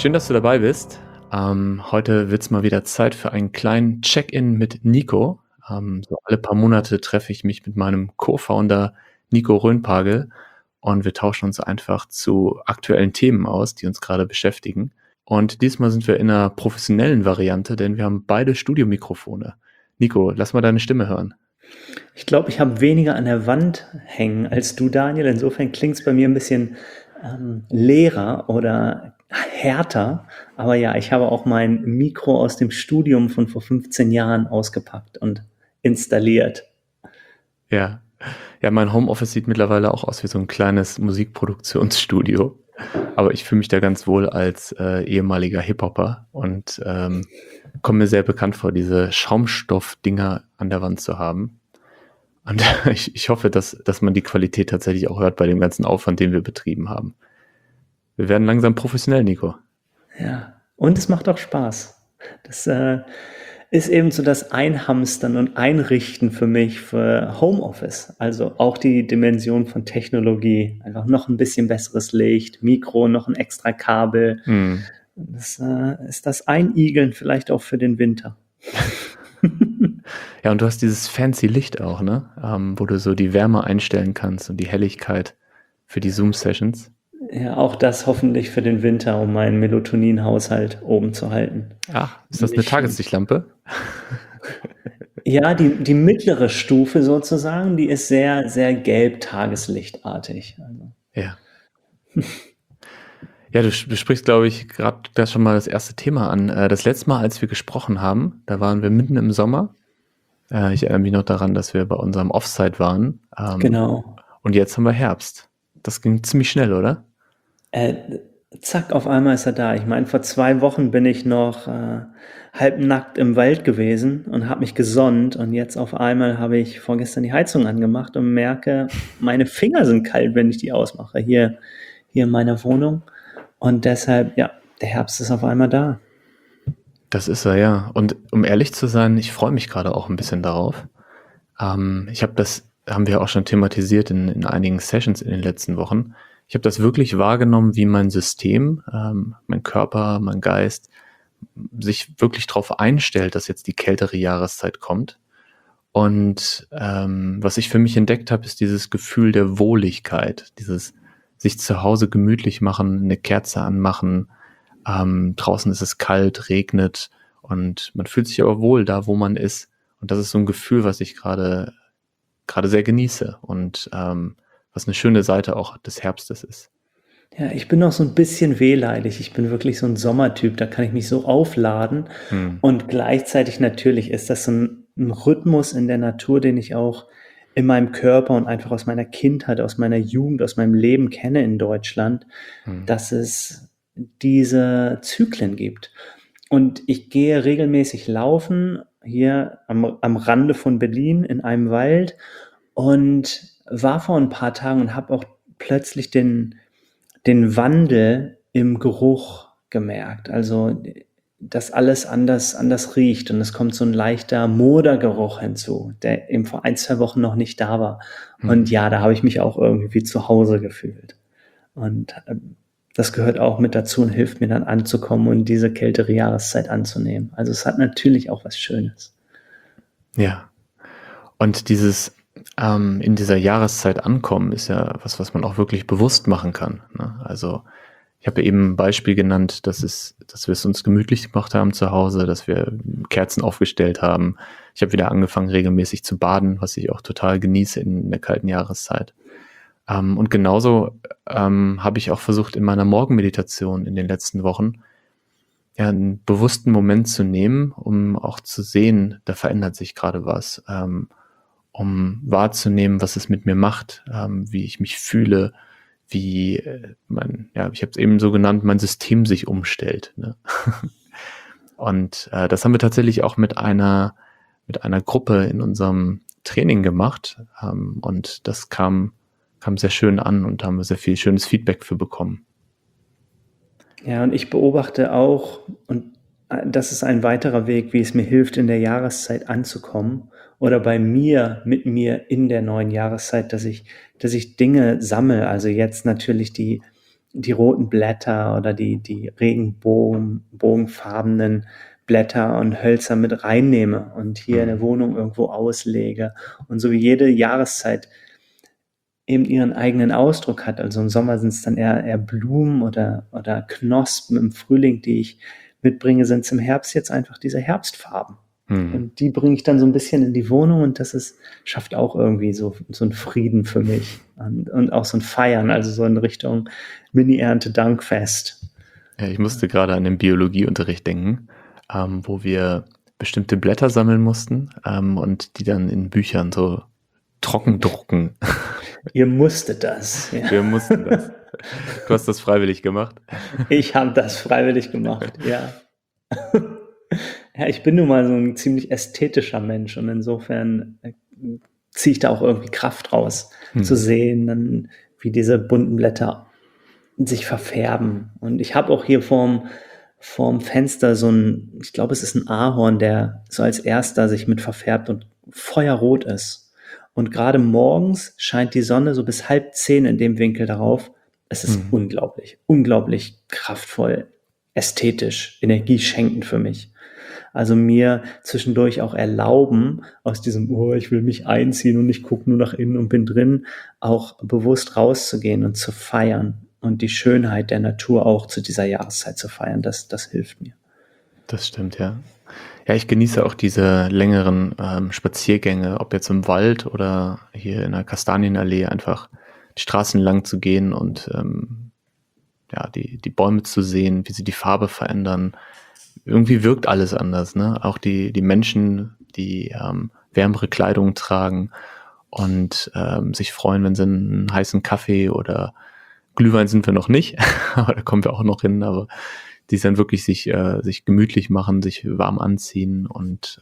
Schön, dass du dabei bist. Heute wird's mal wieder Zeit für einen kleinen Check-in mit Nico. So alle paar Monate treffe ich mich mit meinem Co-Founder Nico Röhnpagel und wir tauschen uns einfach zu aktuellen Themen aus, die uns gerade beschäftigen. Und diesmal sind wir in einer professionellen Variante, denn wir haben beide Studiomikrofone. Nico, lass mal deine Stimme hören. Ich glaube, ich habe weniger an der Wand hängen als du, Daniel. Insofern klingt es bei mir ein bisschen leerer oder härter. Aber ja, ich habe auch mein Mikro aus dem Studium von vor 15 Jahren ausgepackt und installiert. Ja. Ja, mein Homeoffice sieht mittlerweile auch aus wie so ein kleines Musikproduktionsstudio. Aber ich fühle mich da ganz wohl als ehemaliger Hip-Hopper und komme mir sehr bekannt vor, diese Schaumstoff-Dinger an der Wand zu haben. Und ich hoffe, dass man die Qualität tatsächlich auch hört bei dem ganzen Aufwand, den wir betrieben haben. Wir werden langsam professionell, Nico. Ja, und es macht auch Spaß. Das ist eben so das Einhamstern und Einrichten für mich für Homeoffice. Also auch die Dimension von Technologie. Einfach noch ein bisschen besseres Licht, Mikro, noch ein extra Kabel. Das ist das Einigeln vielleicht auch für den Winter. Ja, und du hast dieses fancy Licht auch, ne? Wo du so die Wärme einstellen kannst und die Helligkeit für die Zoom-Sessions. Ja, auch das hoffentlich für den Winter, um meinen Melatonin-Haushalt oben zu halten. Ach, ist das eine Tageslichtlampe? Ja, die mittlere Stufe sozusagen, die ist sehr, sehr gelb tageslichtartig. Also, Ja. Ja, du sprichst, glaube ich, gerade da schon mal das erste Thema an. Das letzte Mal, als wir gesprochen haben, da waren wir mitten im Sommer. Ich erinnere mich noch daran, dass wir bei unserem Offsite waren. genau. Und jetzt haben wir Herbst. Das ging ziemlich schnell, oder? Äh, Zack, auf einmal ist er da. Ich meine, vor 2 Wochen bin ich noch halbnackt im Wald gewesen und habe mich gesonnt. Und jetzt auf einmal habe ich vorgestern die Heizung angemacht und merke, meine Finger sind kalt, wenn ich die ausmache, hier in meiner Wohnung. Und deshalb, ja, der Herbst ist auf einmal da. Das ist er, ja. Und um ehrlich zu sein, ich freue mich gerade auch ein bisschen darauf. Haben wir auch schon thematisiert in einigen Sessions in den letzten Wochen. Ich habe das wirklich wahrgenommen, wie mein System, mein Körper, mein Geist sich wirklich darauf einstellt, dass jetzt die kältere Jahreszeit kommt. Und was ich für mich entdeckt habe, ist dieses Gefühl der Wohligkeit, dieses sich zu Hause gemütlich machen, eine Kerze anmachen. Draußen ist es kalt, regnet und man fühlt sich aber wohl da, wo man ist. Und das ist so ein Gefühl, was ich gerade sehr genieße und was eine schöne Seite auch des Herbstes ist. Ja, ich bin noch so ein bisschen wehleidig. Ich bin wirklich so ein Sommertyp, da kann ich mich so aufladen. Und gleichzeitig natürlich ist das so ein Rhythmus in der Natur, den ich auch in meinem Körper und einfach aus meiner Kindheit, aus meiner Jugend, aus meinem Leben kenne in Deutschland, dass es diese Zyklen gibt. Und ich gehe regelmäßig laufen hier am Rande von Berlin in einem Wald und war vor ein paar Tagen und habe auch plötzlich den Wandel im Geruch gemerkt. Also, dass alles anders riecht und es kommt so ein leichter Modergeruch hinzu, der eben vor 1, 2 Wochen noch nicht da war. Und ja, da habe ich mich auch irgendwie zu Hause gefühlt. Und das gehört auch mit dazu und hilft mir dann anzukommen und diese kältere Jahreszeit anzunehmen. Also es hat natürlich auch was Schönes. Ja. Und dieses in dieser Jahreszeit ankommen ist ja was man auch wirklich bewusst machen kann. Ne? Also ich habe eben ein Beispiel genannt, dass wir es uns gemütlich gemacht haben zu Hause, dass wir Kerzen aufgestellt haben. Ich habe wieder angefangen, regelmäßig zu baden, was ich auch total genieße in der kalten Jahreszeit. Und genauso habe ich auch versucht, in meiner Morgenmeditation in den letzten Wochen ja, einen bewussten Moment zu nehmen, um auch zu sehen, da verändert sich gerade was, um wahrzunehmen, was es mit mir macht, wie ich mich fühle, wie ich habe es eben so genannt, mein System sich umstellt. Ne? Und das haben wir tatsächlich auch mit einer Gruppe in unserem Training gemacht, und das kam sehr schön an und da haben wir sehr viel schönes Feedback für bekommen. Ja, und ich beobachte auch, und das ist ein weiterer Weg, wie es mir hilft, in der Jahreszeit anzukommen oder mit mir in der neuen Jahreszeit, dass ich Dinge sammle. Also jetzt natürlich die die roten Blätter oder die regenbogenfarbenen Blätter und Hölzer mit reinnehme und hier in der Wohnung irgendwo auslege. Und so wie jede Jahreszeit eben ihren eigenen Ausdruck hat. Also im Sommer sind es dann eher Blumen oder Knospen. Im Frühling, die ich mitbringe, sind es im Herbst jetzt einfach diese Herbstfarben. Und die bringe ich dann so ein bisschen in die Wohnung und schafft auch irgendwie so einen Frieden für mich und auch so ein Feiern, also so in Richtung Mini-Ernte-Dankfest. Ja, ich musste gerade an den Biologieunterricht denken, wo wir bestimmte Blätter sammeln mussten und die dann in Büchern so trocken drucken. Ihr musstet das. Ja. Wir mussten das. Du hast das freiwillig gemacht? Ich habe das freiwillig gemacht, ja. Ja, ich bin nun mal so ein ziemlich ästhetischer Mensch und insofern ziehe ich da auch irgendwie Kraft raus, zu sehen, dann, wie diese bunten Blätter sich verfärben. Und ich habe auch hier vorm Fenster ich glaube, es ist ein Ahorn, der so als erster sich mit verfärbt und feuerrot ist. Und gerade morgens scheint die Sonne so bis 9:30 in dem Winkel darauf. Es ist unglaublich, unglaublich kraftvoll, ästhetisch, energieschenkend für mich. Also mir zwischendurch auch erlauben, aus diesem, ich will mich einziehen und ich gucke nur nach innen und bin drin, auch bewusst rauszugehen und zu feiern und die Schönheit der Natur auch zu dieser Jahreszeit zu feiern. Das hilft mir. Das stimmt, ja. Ja, ich genieße auch diese längeren Spaziergänge, ob jetzt im Wald oder hier in der Kastanienallee, einfach die Straßen lang zu gehen und die Bäume zu sehen, wie sie die Farbe verändern. Irgendwie wirkt alles anders, ne? Auch die Menschen, die wärmere Kleidung tragen und sich freuen, wenn sie einen heißen Kaffee oder Glühwein sind wir noch nicht, aber da kommen wir auch noch hin, aber die dann wirklich sich gemütlich machen, sich warm anziehen und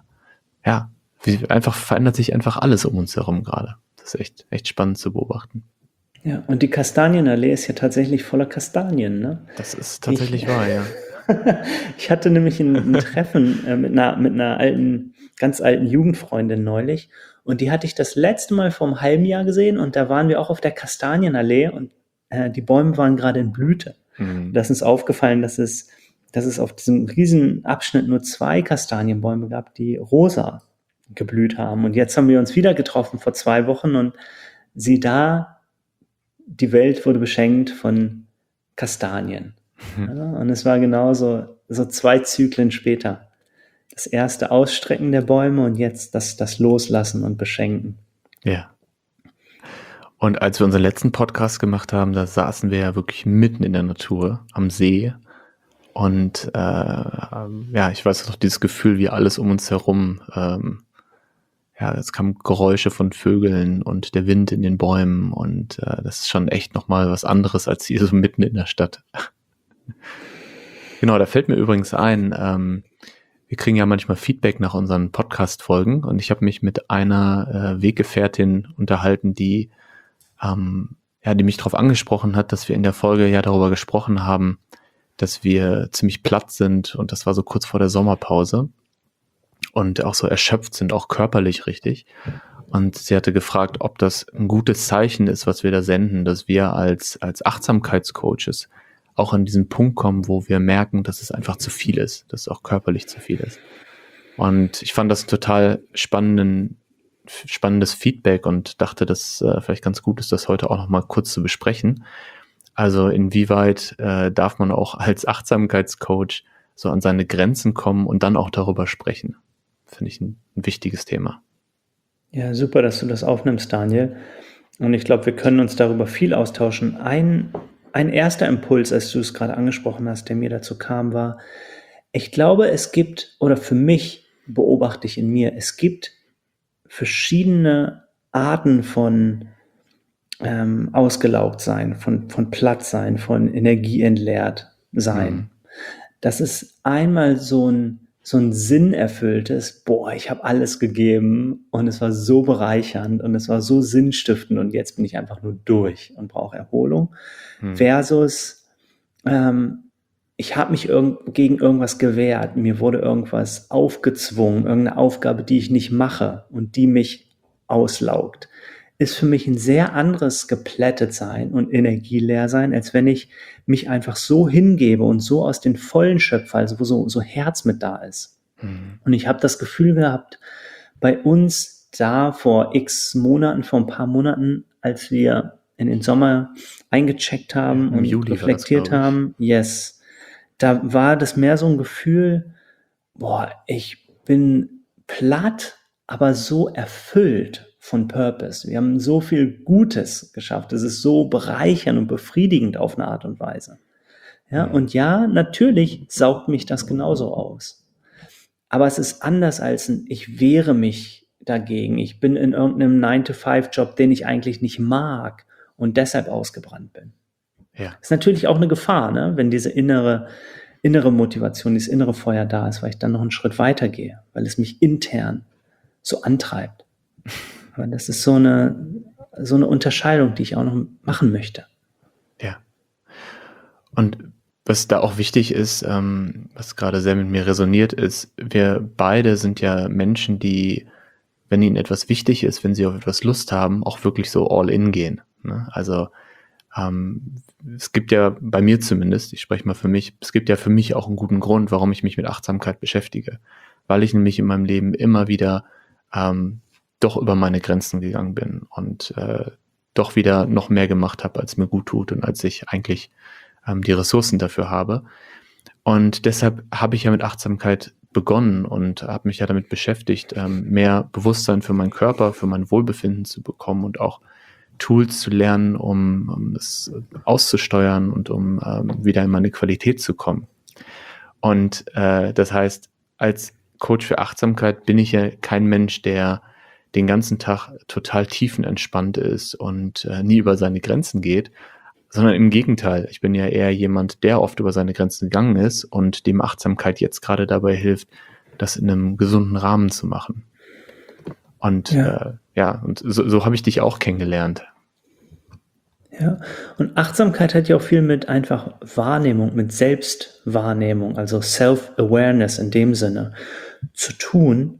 verändert sich einfach alles um uns herum gerade. Das ist echt spannend zu beobachten. Ja, und die Kastanienallee ist ja tatsächlich voller Kastanien, ne? Das ist tatsächlich wahr, ja. Ich hatte nämlich ein Treffen mit einer ganz alten Jugendfreundin neulich und die hatte ich das letzte Mal vor einem halben Jahr gesehen und da waren wir auch auf der Kastanienallee und die Bäume waren gerade in Blüte. Da ist uns aufgefallen, dass es auf diesem riesen Abschnitt nur 2 Kastanienbäume gab, die rosa geblüht haben. Und jetzt haben wir uns wieder getroffen vor 2 Wochen und sieh da, die Welt wurde beschenkt von Kastanien. Ja, und es war genauso, so 2 Zyklen später. Das erste Ausstrecken der Bäume und jetzt das Loslassen und Beschenken. Ja. Und als wir unseren letzten Podcast gemacht haben, da saßen wir ja wirklich mitten in der Natur, am See. Und ich weiß noch, dieses Gefühl, wie alles um uns herum, es kamen Geräusche von Vögeln und der Wind in den Bäumen. Und das ist schon echt nochmal was anderes als hier so mitten in der Stadt. Genau, da fällt mir übrigens ein, wir kriegen ja manchmal Feedback nach unseren Podcast-Folgen und ich habe mich mit einer Weggefährtin unterhalten, die mich darauf angesprochen hat, dass wir in der Folge ja darüber gesprochen haben, dass wir ziemlich platt sind und das war so kurz vor der Sommerpause und auch so erschöpft sind, auch körperlich richtig. Und sie hatte gefragt, ob das ein gutes Zeichen ist, was wir da senden, dass wir als Achtsamkeitscoaches auch an diesen Punkt kommen, wo wir merken, dass es einfach zu viel ist, dass es auch körperlich zu viel ist. Und ich fand das total spannendes Feedback und dachte, dass vielleicht ganz gut ist, das heute auch noch mal kurz zu besprechen. Also inwieweit darf man auch als Achtsamkeitscoach so an seine Grenzen kommen und dann auch darüber sprechen? Finde ich ein wichtiges Thema. Ja, super, dass du das aufnimmst, Daniel. Und ich glaube, wir können uns darüber viel austauschen. Ein erster Impuls, als du es gerade angesprochen hast, der mir dazu kam, war, ich glaube, es gibt, oder für mich beobachte ich in mir, es gibt verschiedene Arten von ausgelaugt sein, von platt sein, von Energie entleert sein. Das ist einmal so ein sinnerfülltes, ich habe alles gegeben und es war so bereichernd und es war so sinnstiftend und jetzt bin ich einfach nur durch und brauche Erholung. Versus, ich habe mich gegen irgendwas gewehrt, mir wurde irgendwas aufgezwungen, irgendeine Aufgabe, die ich nicht mache und die mich auslaugt. ist für mich ein sehr anderes Geplättetsein und energieleer sein, als wenn ich mich einfach so hingebe und so aus den Vollen schöpfe, also wo so Herz mit da ist. Und ich habe das Gefühl gehabt, bei uns da vor x Monaten, vor ein paar Monaten, als wir in den Sommer eingecheckt haben Im und Juli reflektiert war das, haben, yes, da war das mehr so ein Gefühl, boah, ich bin platt, aber so erfüllt von Purpose. Wir haben so viel Gutes geschafft. Es ist so bereichernd und befriedigend auf eine Art und Weise. Ja, und ja, natürlich saugt mich das genauso aus. Aber es ist anders als ich wehre mich dagegen. Ich bin in irgendeinem 9-to-5-Job, den ich eigentlich nicht mag und deshalb ausgebrannt bin. Ja. Ist natürlich auch eine Gefahr, ne? Wenn diese innere Motivation, dieses innere Feuer da ist, weil ich dann noch einen Schritt weiter gehe, weil es mich intern so antreibt. Aber das ist so eine Unterscheidung, die ich auch noch machen möchte. Ja. Und was da auch wichtig ist, was gerade sehr mit mir resoniert, ist, wir beide sind ja Menschen, die, wenn ihnen etwas wichtig ist, wenn sie auf etwas Lust haben, auch wirklich so all in gehen. Ne? Also es gibt ja bei mir zumindest, ich spreche mal für mich, es gibt ja für mich auch einen guten Grund, warum ich mich mit Achtsamkeit beschäftige. Weil ich nämlich in meinem Leben immer wieder doch über meine Grenzen gegangen bin und doch wieder noch mehr gemacht habe, als mir gut tut und als ich eigentlich die Ressourcen dafür habe. Und deshalb habe ich ja mit Achtsamkeit begonnen und habe mich ja damit beschäftigt, mehr Bewusstsein für meinen Körper, für mein Wohlbefinden zu bekommen und auch Tools zu lernen, um das auszusteuern und um wieder in meine Qualität zu kommen. Und das heißt, als Coach für Achtsamkeit bin ich ja kein Mensch, der den ganzen Tag total tiefenentspannt ist und nie über seine Grenzen geht, sondern im Gegenteil. Ich bin ja eher jemand, der oft über seine Grenzen gegangen ist und dem Achtsamkeit jetzt gerade dabei hilft, das in einem gesunden Rahmen zu machen. Und und so habe ich dich auch kennengelernt. Ja, und Achtsamkeit hat ja auch viel mit einfach Wahrnehmung, mit Selbstwahrnehmung, also Self-Awareness in dem Sinne zu tun.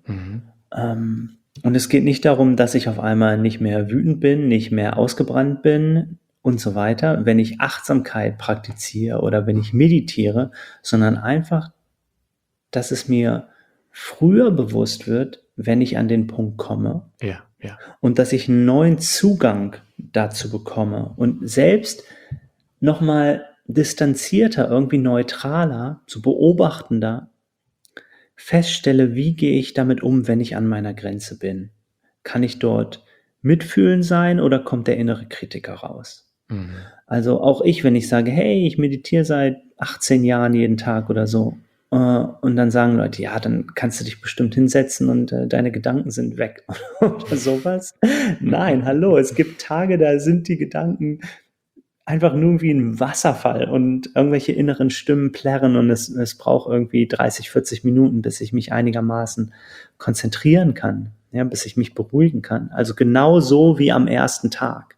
Und es geht nicht darum, dass ich auf einmal nicht mehr wütend bin, nicht mehr ausgebrannt bin und so weiter, wenn ich Achtsamkeit praktiziere oder wenn ich meditiere, sondern einfach, dass es mir früher bewusst wird, wenn ich an den Punkt komme. Ja. Und dass ich einen neuen Zugang dazu bekomme und selbst nochmal distanzierter, irgendwie neutraler, so beobachtender feststelle, wie gehe ich damit um, wenn ich an meiner Grenze bin. Kann ich dort mitfühlen sein oder kommt der innere Kritiker raus? Also auch ich, wenn ich sage, hey, ich meditiere seit 18 Jahren jeden Tag oder so, und dann sagen Leute, ja, dann kannst du dich bestimmt hinsetzen und deine Gedanken sind weg oder sowas. Nein, hallo, es gibt Tage, da sind die Gedanken einfach nur wie ein Wasserfall und irgendwelche inneren Stimmen plärren und es braucht irgendwie 30, 40 Minuten, bis ich mich einigermaßen konzentrieren kann, ja, bis ich mich beruhigen kann. Also genau so wie am ersten Tag.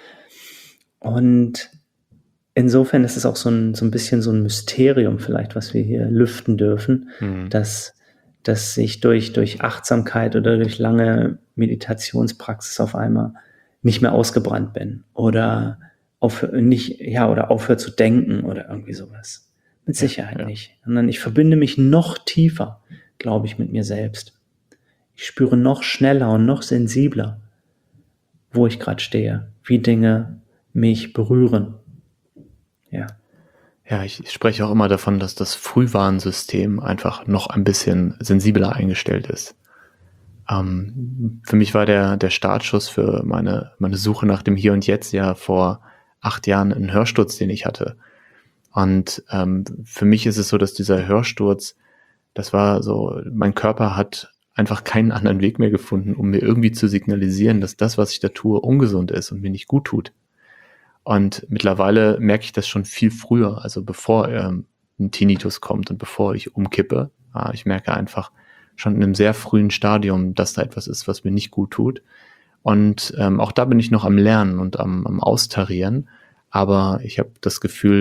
Und insofern ist es auch so ein bisschen so ein Mysterium vielleicht, was wir hier lüften dürfen, dass ich durch Achtsamkeit oder durch lange Meditationspraxis auf einmal nicht mehr ausgebrannt bin oder aufhört zu denken oder irgendwie sowas. Mit Sicherheit nicht. Sondern ich verbinde mich noch tiefer, glaube ich, mit mir selbst. Ich spüre noch schneller und noch sensibler, wo ich gerade stehe, wie Dinge mich berühren. Ja. Ja, ich spreche auch immer davon, dass das Frühwarnsystem einfach noch ein bisschen sensibler eingestellt ist. Für mich war der Startschuss für meine Suche nach dem Hier und Jetzt ja vor 8 Jahren ein Hörsturz, den ich hatte. Und für mich ist es so, dass dieser Hörsturz, das war so, mein Körper hat einfach keinen anderen Weg mehr gefunden, um mir irgendwie zu signalisieren, dass das, was ich da tue, ungesund ist und mir nicht gut tut. Und mittlerweile merke ich das schon viel früher, also bevor ein Tinnitus kommt und bevor ich umkippe. Ich merke einfach schon in einem sehr frühen Stadium, dass da etwas ist, was mir nicht gut tut. Und auch da bin ich noch am Lernen und am Austarieren. Aber ich habe das Gefühl,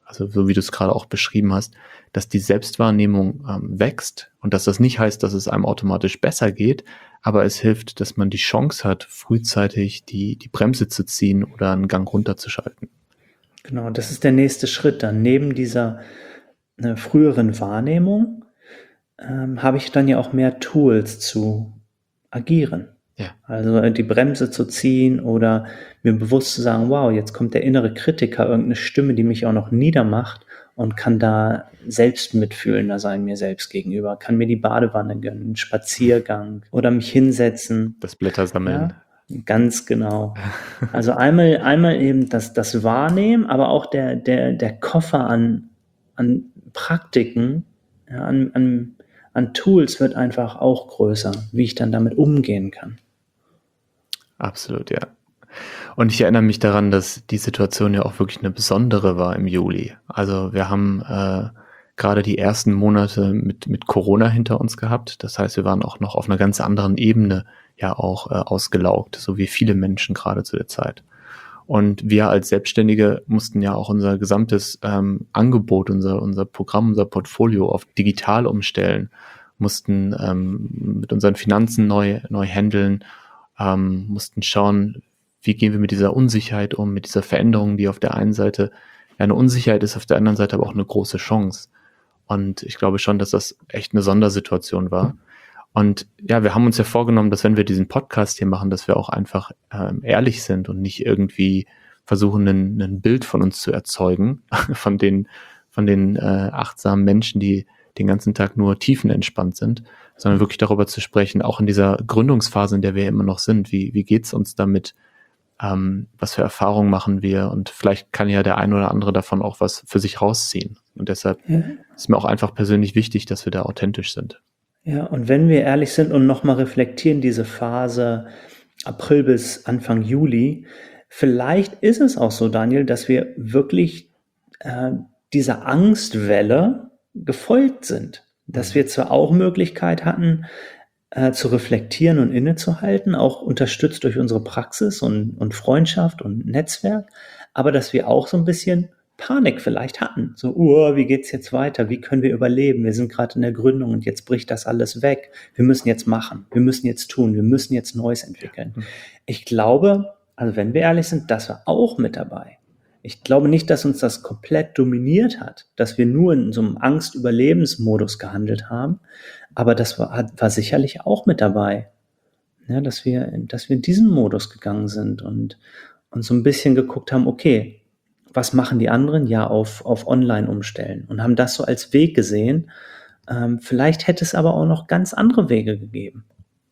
also so wie du es gerade auch beschrieben hast, dass die Selbstwahrnehmung wächst und dass das nicht heißt, dass es einem automatisch besser geht, aber es hilft, dass man die Chance hat, frühzeitig die Bremse zu ziehen oder einen Gang runterzuschalten. Genau, das ist der nächste Schritt dann. Neben dieser früheren Wahrnehmung habe ich dann ja auch mehr Tools zu agieren. Ja. Also die Bremse zu ziehen oder mir bewusst zu sagen, wow, jetzt kommt der innere Kritiker, irgendeine Stimme, die mich auch noch niedermacht und kann da selbst mitfühlender sein mir selbst gegenüber, kann mir die Badewanne gönnen, einen Spaziergang oder mich hinsetzen. Das Blätter sammeln. Ja, ganz genau. Also einmal eben das Wahrnehmen, aber auch der Koffer an Praktiken, ja, an Tools wird einfach auch größer, wie ich dann damit umgehen kann. Absolut, ja. Und ich erinnere mich daran, dass die Situation ja auch wirklich eine besondere war im Juli. Also wir haben gerade die ersten Monate mit Corona hinter uns gehabt. Das heißt, wir waren auch noch auf einer ganz anderen Ebene ja auch ausgelaugt, so wie viele Menschen gerade zu der Zeit. Und wir als Selbstständige mussten ja auch unser gesamtes Angebot, unser Programm, unser Portfolio auf digital umstellen, mussten mit unseren Finanzen neu handeln, mussten schauen, wie gehen wir mit dieser Unsicherheit um, mit dieser Veränderung, die auf der einen Seite eine Unsicherheit ist, auf der anderen Seite aber auch eine große Chance. Und ich glaube schon, dass das echt eine Sondersituation war. Und ja, wir haben uns ja vorgenommen, dass wenn wir diesen Podcast hier machen, dass wir auch einfach ehrlich sind und nicht irgendwie versuchen, ein Bild von uns zu erzeugen, von den achtsamen Menschen, die den ganzen Tag nur tiefenentspannt sind, sondern wirklich darüber zu sprechen, auch in dieser Gründungsphase, in der wir immer noch sind. Wie geht's uns damit? Was für Erfahrungen machen wir? Und vielleicht kann ja der ein oder andere davon auch was für sich rausziehen. Und deshalb ist mir auch einfach persönlich wichtig, dass wir da authentisch sind. Ja, und wenn wir ehrlich sind und nochmal reflektieren, diese Phase April bis Anfang Juli, vielleicht ist es auch so, Daniel, dass wir wirklich dieser Angstwelle gefolgt sind. Dass wir zwar auch Möglichkeit hatten, zu reflektieren und innezuhalten, auch unterstützt durch unsere Praxis und Freundschaft und Netzwerk, aber dass wir auch so ein bisschen Panik vielleicht hatten. So, wie geht's jetzt weiter? Wie können wir überleben? Wir sind gerade in der Gründung und jetzt bricht das alles weg. Wir müssen jetzt machen. Wir müssen jetzt tun. Wir müssen jetzt Neues entwickeln. Ich glaube, also wenn wir ehrlich sind, das war auch mit dabei. Ich glaube nicht, dass uns das komplett dominiert hat, dass wir nur in so einem Angst-Überlebensmodus gehandelt haben, aber das war sicherlich auch mit dabei, ja, dass wir in diesen Modus gegangen sind und so ein bisschen geguckt haben, okay, was machen die anderen? Ja, auf Online umstellen und haben das so als Weg gesehen. Vielleicht hätte es aber auch noch ganz andere Wege gegeben.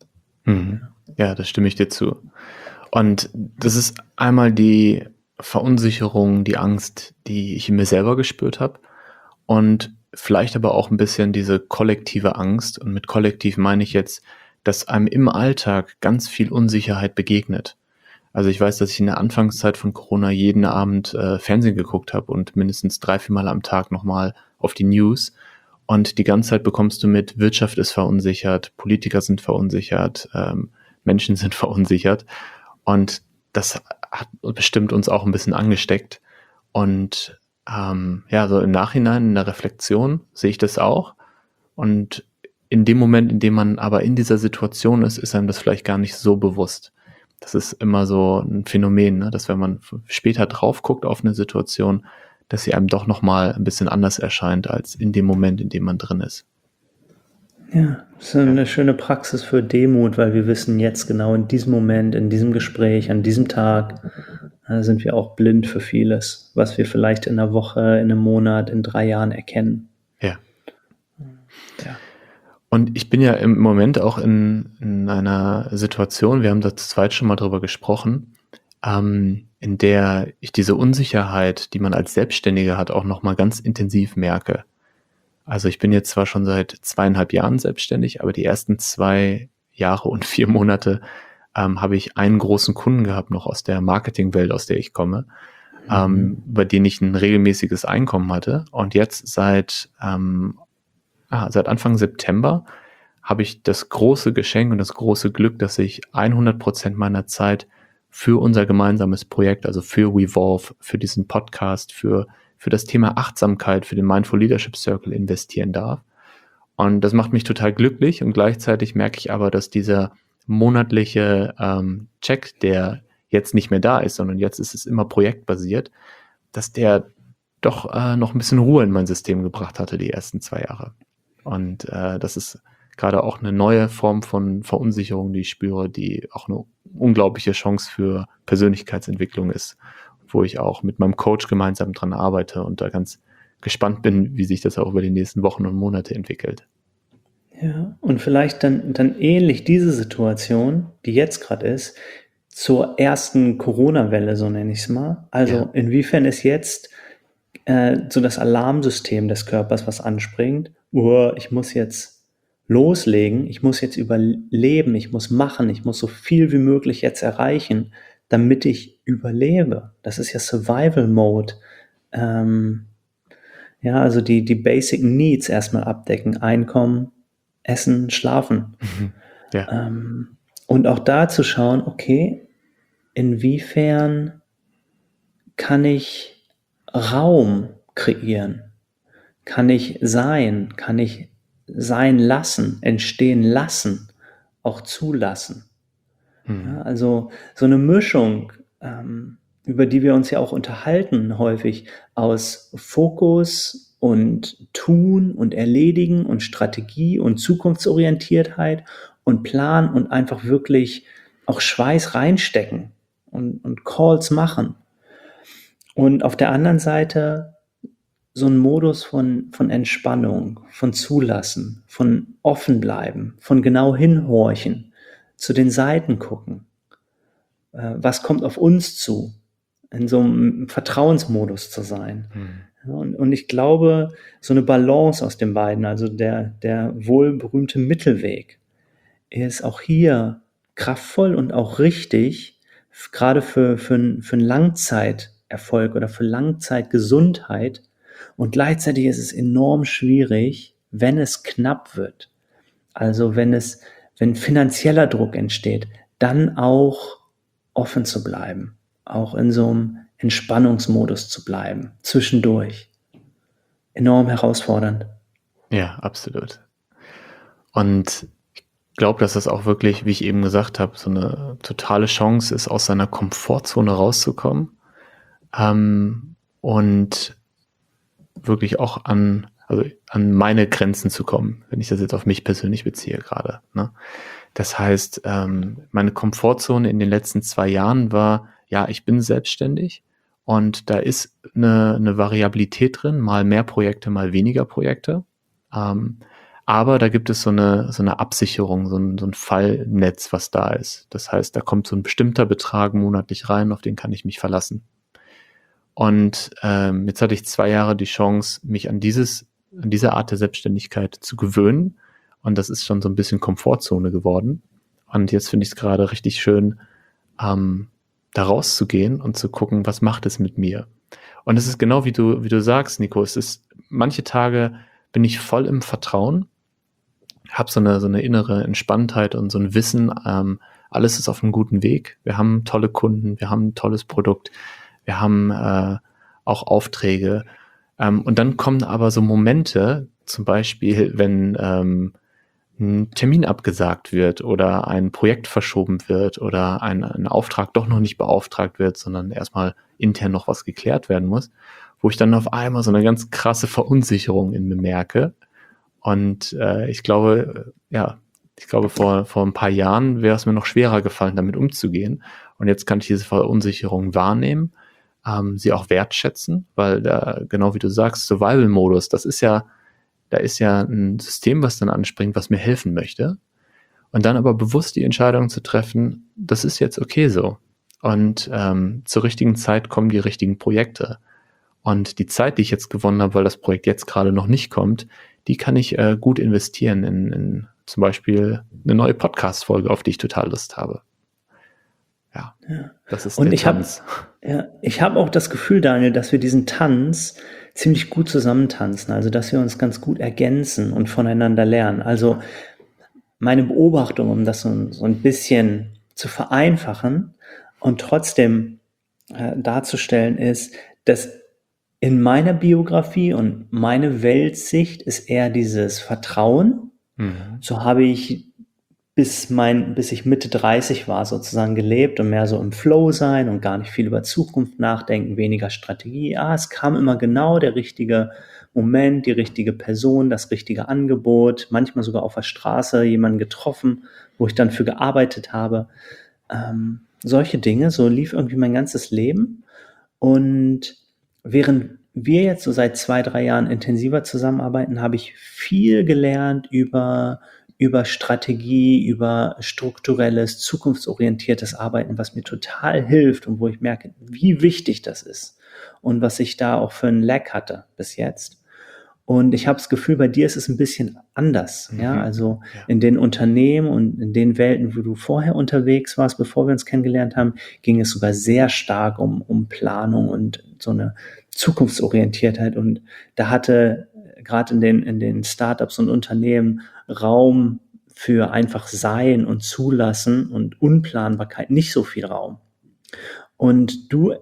Ja, das stimme ich dir zu. Und das ist einmal die Verunsicherung, die Angst, die ich in mir selber gespürt habe und vielleicht aber auch ein bisschen diese kollektive Angst. Und mit kollektiv meine ich jetzt, dass einem im Alltag ganz viel Unsicherheit begegnet. Also ich weiß, dass ich in der Anfangszeit von Corona jeden Abend Fernsehen geguckt habe und mindestens 3-4 Mal am Tag nochmal auf die News. Und die ganze Zeit bekommst du mit, Wirtschaft ist verunsichert, Politiker sind verunsichert, Menschen sind verunsichert. Und das hat bestimmt uns auch ein bisschen angesteckt. Und ja, so im Nachhinein, in der Reflexion sehe ich das auch. Und in dem Moment, in dem man aber in dieser Situation ist einem das vielleicht gar nicht so bewusst. Das ist immer so ein Phänomen, ne? Dass wenn man später drauf guckt auf eine Situation, dass sie einem doch nochmal ein bisschen anders erscheint als in dem Moment, in dem man drin ist. Ja, das ist eine schöne Praxis für Demut, weil wir wissen jetzt genau in diesem Moment, in diesem Gespräch, an diesem Tag, sind wir auch blind für vieles, was wir vielleicht in einer Woche, in einem Monat, in 3 Jahren erkennen. Ja. Und ich bin ja im Moment auch in einer Situation, wir haben da zu zweit schon mal drüber gesprochen, in der ich diese Unsicherheit, die man als Selbstständiger hat, auch nochmal ganz intensiv merke. Also ich bin jetzt zwar schon seit 2,5 Jahren selbstständig, aber die ersten 2 Jahre und 4 Monate habe ich einen großen Kunden gehabt, noch aus der Marketingwelt, aus der ich komme, bei denen ich ein regelmäßiges Einkommen hatte. Und jetzt seit Anfang September habe ich das große Geschenk und das große Glück, dass ich 100% meiner Zeit für unser gemeinsames Projekt, also für Wevolve, für diesen Podcast, für für das Thema Achtsamkeit, für den Mindful Leadership Circle investieren darf. Und das macht mich total glücklich und gleichzeitig merke ich aber, dass dieser monatliche Check, der jetzt nicht mehr da ist, sondern jetzt ist es immer projektbasiert, dass der doch noch ein bisschen Ruhe in mein System gebracht hatte die ersten 2 Jahre. Und das ist gerade auch eine neue Form von Verunsicherung, die ich spüre, die auch eine unglaubliche Chance für Persönlichkeitsentwicklung ist, wo ich auch mit meinem Coach gemeinsam dran arbeite und da ganz gespannt bin, wie sich das auch über die nächsten Wochen und Monate entwickelt. Ja, und vielleicht dann ähnlich diese Situation, die jetzt gerade ist, zur ersten Corona-Welle, so nenne ich es mal. Also inwiefern ist jetzt so das Alarmsystem des Körpers, was anspringt, ich muss jetzt loslegen, ich muss jetzt überleben, ich muss machen, ich muss so viel wie möglich jetzt erreichen, damit ich überlebe. Das ist ja Survival Mode. Also die Basic Needs erstmal abdecken, Einkommen, Essen, Schlafen. Ja. Und auch da zu schauen, okay, inwiefern kann ich Raum kreieren? Kann ich sein lassen, entstehen lassen, auch zulassen? Ja, also so eine Mischung, über die wir uns ja auch unterhalten häufig, aus Fokus und Tun und Erledigen und Strategie und Zukunftsorientiertheit und Plan und einfach wirklich auch Schweiß reinstecken und Calls machen. Und auf der anderen Seite so ein Modus von Entspannung, von Zulassen, von offen bleiben, von genau hinhorchen, zu den Seiten gucken. Was kommt auf uns zu? In so einem Vertrauensmodus zu sein. Ja, und ich glaube, so eine Balance aus den beiden, also der wohlberühmte Mittelweg, ist auch hier kraftvoll und auch richtig, gerade für einen Langzeiterfolg oder für Langzeitgesundheit. Und gleichzeitig ist es enorm schwierig, wenn es knapp wird. Also wenn finanzieller Druck entsteht, dann auch offen zu bleiben, auch in so einem Entspannungsmodus zu bleiben, zwischendurch. Enorm herausfordernd. Ja, absolut. Und ich glaube, dass das auch wirklich, wie ich eben gesagt habe, so eine totale Chance ist, aus seiner Komfortzone rauszukommen und wirklich auch an meine Grenzen zu kommen, wenn ich das jetzt auf mich persönlich beziehe gerade. Ne? Das heißt, meine Komfortzone in den letzten 2 Jahren war, ja, ich bin selbstständig und da ist eine Variabilität drin, mal mehr Projekte, mal weniger Projekte. Aber da gibt es so eine Absicherung, so ein Fallnetz, was da ist. Das heißt, da kommt so ein bestimmter Betrag monatlich rein, auf den kann ich mich verlassen. Und jetzt hatte ich 2 Jahre die Chance, mich an diese Art der Selbstständigkeit zu gewöhnen. Und das ist schon so ein bisschen Komfortzone geworden. Und jetzt finde ich es gerade richtig schön, da rauszugehen und zu gucken, was macht es mit mir. Und es ist genau wie du sagst, Nico, es ist, manche Tage bin ich voll im Vertrauen, habe so eine innere Entspanntheit und so ein Wissen, alles ist auf einem guten Weg. Wir haben tolle Kunden, wir haben ein tolles Produkt, wir haben auch Aufträge. Und dann kommen aber so Momente, zum Beispiel, wenn ein Termin abgesagt wird oder ein Projekt verschoben wird oder ein Auftrag doch noch nicht beauftragt wird, sondern erstmal intern noch was geklärt werden muss, wo ich dann auf einmal so eine ganz krasse Verunsicherung in mir merke. Und ich glaube, vor ein paar Jahren wäre es mir noch schwerer gefallen, damit umzugehen. Und jetzt kann ich diese Verunsicherung wahrnehmen, sie auch wertschätzen, weil da, genau wie du sagst, Survival-Modus, da ist ja ein System, was dann anspringt, was mir helfen möchte. Und dann aber bewusst die Entscheidung zu treffen, das ist jetzt okay so. Und zur richtigen Zeit kommen die richtigen Projekte. Und die Zeit, die ich jetzt gewonnen habe, weil das Projekt jetzt gerade noch nicht kommt, die kann ich gut investieren in zum Beispiel eine neue Podcast-Folge, auf die ich total Lust habe. Ja. Das ist und der Tanz. Ich habe auch das Gefühl, Daniel, dass wir diesen Tanz ziemlich gut zusammentanzen, also dass wir uns ganz gut ergänzen und voneinander lernen. Also meine Beobachtung, um das so ein bisschen zu vereinfachen und trotzdem darzustellen, ist, dass in meiner Biografie und meine Weltsicht ist eher dieses Vertrauen. So habe ich bis ich Mitte 30 war sozusagen gelebt und mehr so im Flow sein und gar nicht viel über Zukunft nachdenken, weniger Strategie. Es kam immer genau der richtige Moment, die richtige Person, das richtige Angebot, manchmal sogar auf der Straße jemanden getroffen, wo ich dann für gearbeitet habe. Solche Dinge, so lief irgendwie mein ganzes Leben. Und während wir jetzt so seit 2, 3 Jahren intensiver zusammenarbeiten, habe ich viel gelernt über Strategie, über strukturelles, zukunftsorientiertes Arbeiten, was mir total hilft und wo ich merke, wie wichtig das ist und was ich da auch für einen Lag hatte bis jetzt. Und ich habe das Gefühl, bei dir ist es ein bisschen anders. Ja, also in den Unternehmen und in den Welten, wo du vorher unterwegs warst, bevor wir uns kennengelernt haben, ging es sogar sehr stark um Planung und so eine Zukunftsorientiertheit. Und da hatte gerade in den Startups und Unternehmen Raum für einfach Sein und Zulassen und Unplanbarkeit nicht so viel Raum. Und du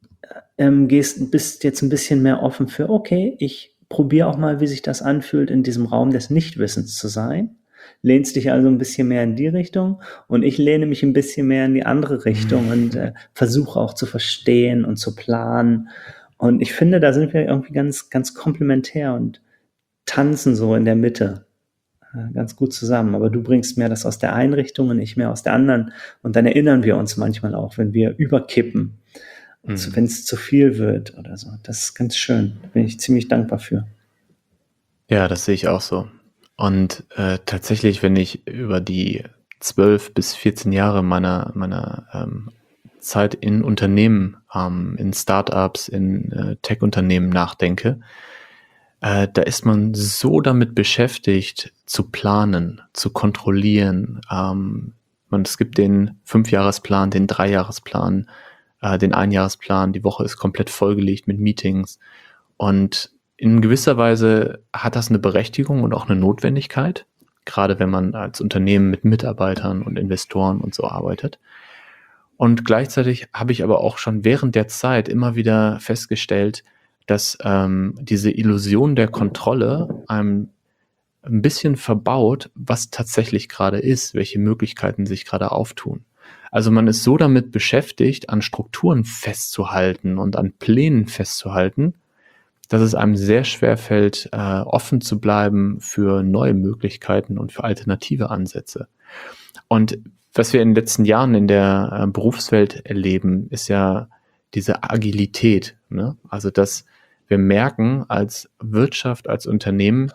bist jetzt ein bisschen mehr offen für, okay, ich probiere auch mal, wie sich das anfühlt, in diesem Raum des Nichtwissens zu sein. Lehnst dich also ein bisschen mehr in die Richtung und ich lehne mich ein bisschen mehr in die andere Richtung und versuche auch zu verstehen und zu planen. Und ich finde, da sind wir irgendwie ganz, ganz komplementär und tanzen so in der Mitte ganz gut zusammen. Aber du bringst mehr das aus der einen Richtung und ich mehr aus der anderen. Und dann erinnern wir uns manchmal auch, wenn wir überkippen, wenn es zu viel wird oder so. Das ist ganz schön. Da bin ich ziemlich dankbar für. Ja, das sehe ich auch so. Und tatsächlich, wenn ich über die 12 bis 14 Jahre meiner Zeit in Unternehmen, in Startups, in Tech-Unternehmen nachdenke, da ist man so damit beschäftigt, zu planen, zu kontrollieren. Es gibt den 5-Jahresplan, den 3-Jahresplan, den Einjahresplan. Die Woche ist komplett vollgelegt mit Meetings. Und in gewisser Weise hat das eine Berechtigung und auch eine Notwendigkeit, gerade wenn man als Unternehmen mit Mitarbeitern und Investoren und so arbeitet. Und gleichzeitig habe ich aber auch schon während der Zeit immer wieder festgestellt, dass diese Illusion der Kontrolle einem ein bisschen verbaut, was tatsächlich gerade ist, welche Möglichkeiten sich gerade auftun. Also man ist so damit beschäftigt, an Strukturen festzuhalten und an Plänen festzuhalten, dass es einem sehr schwer fällt, offen zu bleiben für neue Möglichkeiten und für alternative Ansätze. Und was wir in den letzten Jahren in der Berufswelt erleben, ist ja diese Agilität, ne? Also dass wir merken als Wirtschaft, als Unternehmen,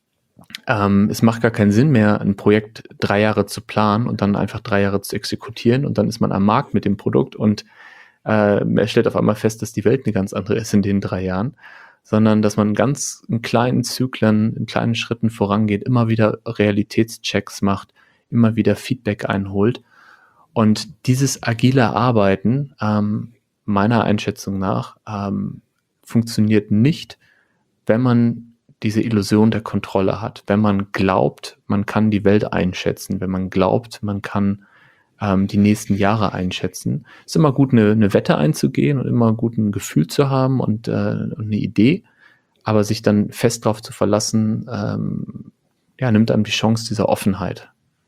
es macht gar keinen Sinn mehr, ein Projekt 3 Jahre zu planen und dann einfach 3 Jahre zu exekutieren und dann ist man am Markt mit dem Produkt und er stellt auf einmal fest, dass die Welt eine ganz andere ist in den 3 Jahren, sondern dass man in kleinen Zyklen, in kleinen Schritten vorangeht, immer wieder Realitätschecks macht, immer wieder Feedback einholt. Und dieses agile Arbeiten, meiner Einschätzung nach, funktioniert nicht, wenn man diese Illusion der Kontrolle hat, wenn man glaubt, man kann die Welt einschätzen, wenn man glaubt, man kann die nächsten Jahre einschätzen. Es ist immer gut, eine Wette einzugehen und immer gut ein Gefühl zu haben und eine Idee, aber sich dann fest darauf zu verlassen, nimmt einem die Chance dieser Offenheit.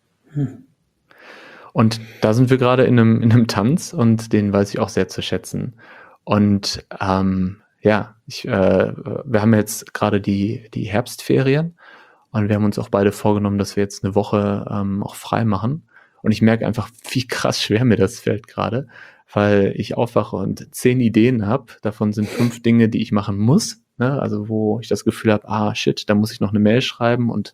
Und da sind wir gerade in einem Tanz und den weiß ich auch sehr zu schätzen. Und wir haben jetzt gerade die Herbstferien und wir haben uns auch beide vorgenommen, dass wir jetzt eine Woche auch frei machen. Und ich merke einfach, wie krass schwer mir das fällt gerade, weil ich aufwache und 10 Ideen habe. Davon sind 5 Dinge, die ich machen muss. Ne? Also wo ich das Gefühl habe, da muss ich noch eine Mail schreiben und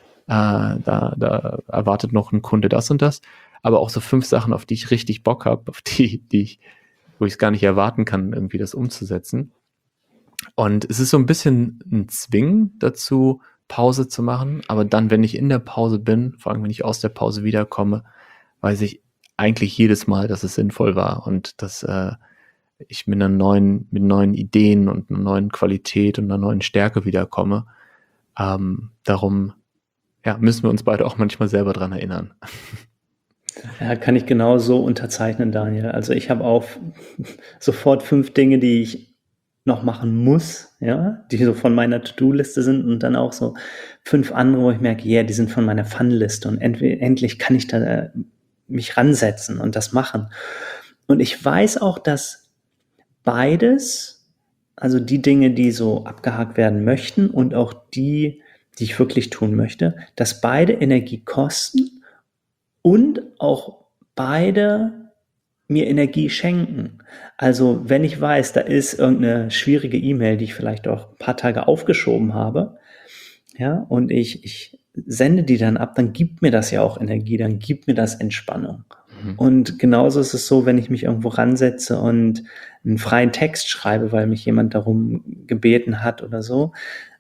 da erwartet noch ein Kunde das und das. Aber auch so 5 Sachen, auf die ich richtig Bock habe, wo ich es gar nicht erwarten kann, irgendwie das umzusetzen. Und es ist so ein bisschen ein Zwingen dazu, Pause zu machen. Aber dann, wenn ich in der Pause bin, vor allem wenn ich aus der Pause wiederkomme, weiß ich eigentlich jedes Mal, dass es sinnvoll war und dass ich mit neuen Ideen und einer neuen Qualität und einer neuen Stärke wiederkomme. Darum müssen wir uns beide auch manchmal selber dran erinnern. Ja, kann ich genau so unterzeichnen, Daniel. Also ich habe auch sofort 5 Dinge, die ich noch machen muss, ja, die so von meiner To-Do-Liste sind und dann auch so 5 andere, wo ich merke, yeah, die sind von meiner Fun-Liste und endlich kann ich da mich ransetzen und das machen. Und ich weiß auch, dass beides, also die Dinge, die so abgehakt werden möchten und auch die ich wirklich tun möchte, dass beide Energie kosten und auch beide mir Energie schenken. Also wenn ich weiß, da ist irgendeine schwierige E-Mail, die ich vielleicht auch ein paar Tage aufgeschoben habe, ja, und ich sende die dann ab, dann gibt mir das ja auch Energie, dann gibt mir das Entspannung. Und genauso ist es so, wenn ich mich irgendwo ransetze und einen freien Text schreibe, weil mich jemand darum gebeten hat oder so,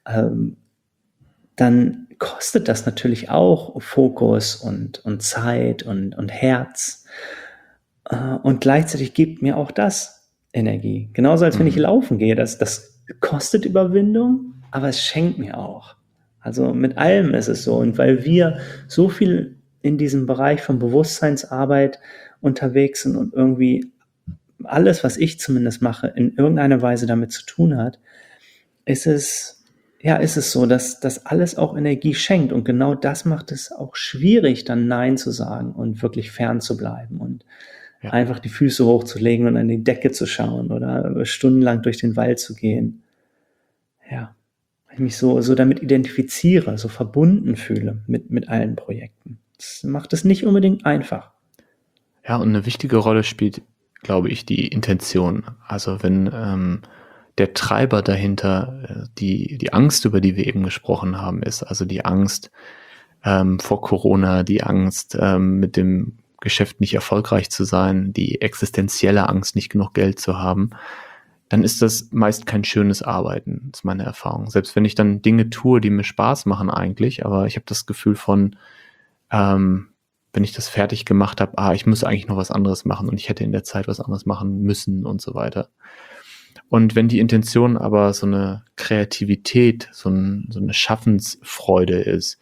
dann kostet das natürlich auch Fokus und Zeit und Herz. Und gleichzeitig gibt mir auch das Energie. Genauso als wenn ich laufen gehe. Das kostet Überwindung, aber es schenkt mir auch. Also mit allem ist es so. Und weil wir so viel in diesem Bereich von Bewusstseinsarbeit unterwegs sind und irgendwie alles, was ich zumindest mache, in irgendeiner Weise damit zu tun hat, ist es so, dass das alles auch Energie schenkt. Und genau das macht es auch schwierig, dann Nein zu sagen und wirklich fern zu bleiben und einfach die Füße hochzulegen und an die Decke zu schauen oder stundenlang durch den Wald zu gehen. Ja, weil ich mich so damit identifiziere, so verbunden fühle mit allen Projekten. Das macht es nicht unbedingt einfach. Ja, und eine wichtige Rolle spielt, glaube ich, die Intention. Also wenn der Treiber dahinter die Angst, über die wir eben gesprochen haben, ist, also die Angst vor Corona, die Angst mit dem Geschäft nicht erfolgreich zu sein, die existenzielle Angst, nicht genug Geld zu haben, dann ist das meist kein schönes Arbeiten, ist meine Erfahrung. Selbst wenn ich dann Dinge tue, die mir Spaß machen eigentlich, aber ich habe das Gefühl von, wenn ich das fertig gemacht habe, ich muss eigentlich noch was anderes machen und ich hätte in der Zeit was anderes machen müssen und so weiter. Und wenn die Intention aber so eine Kreativität, so eine Schaffensfreude ist,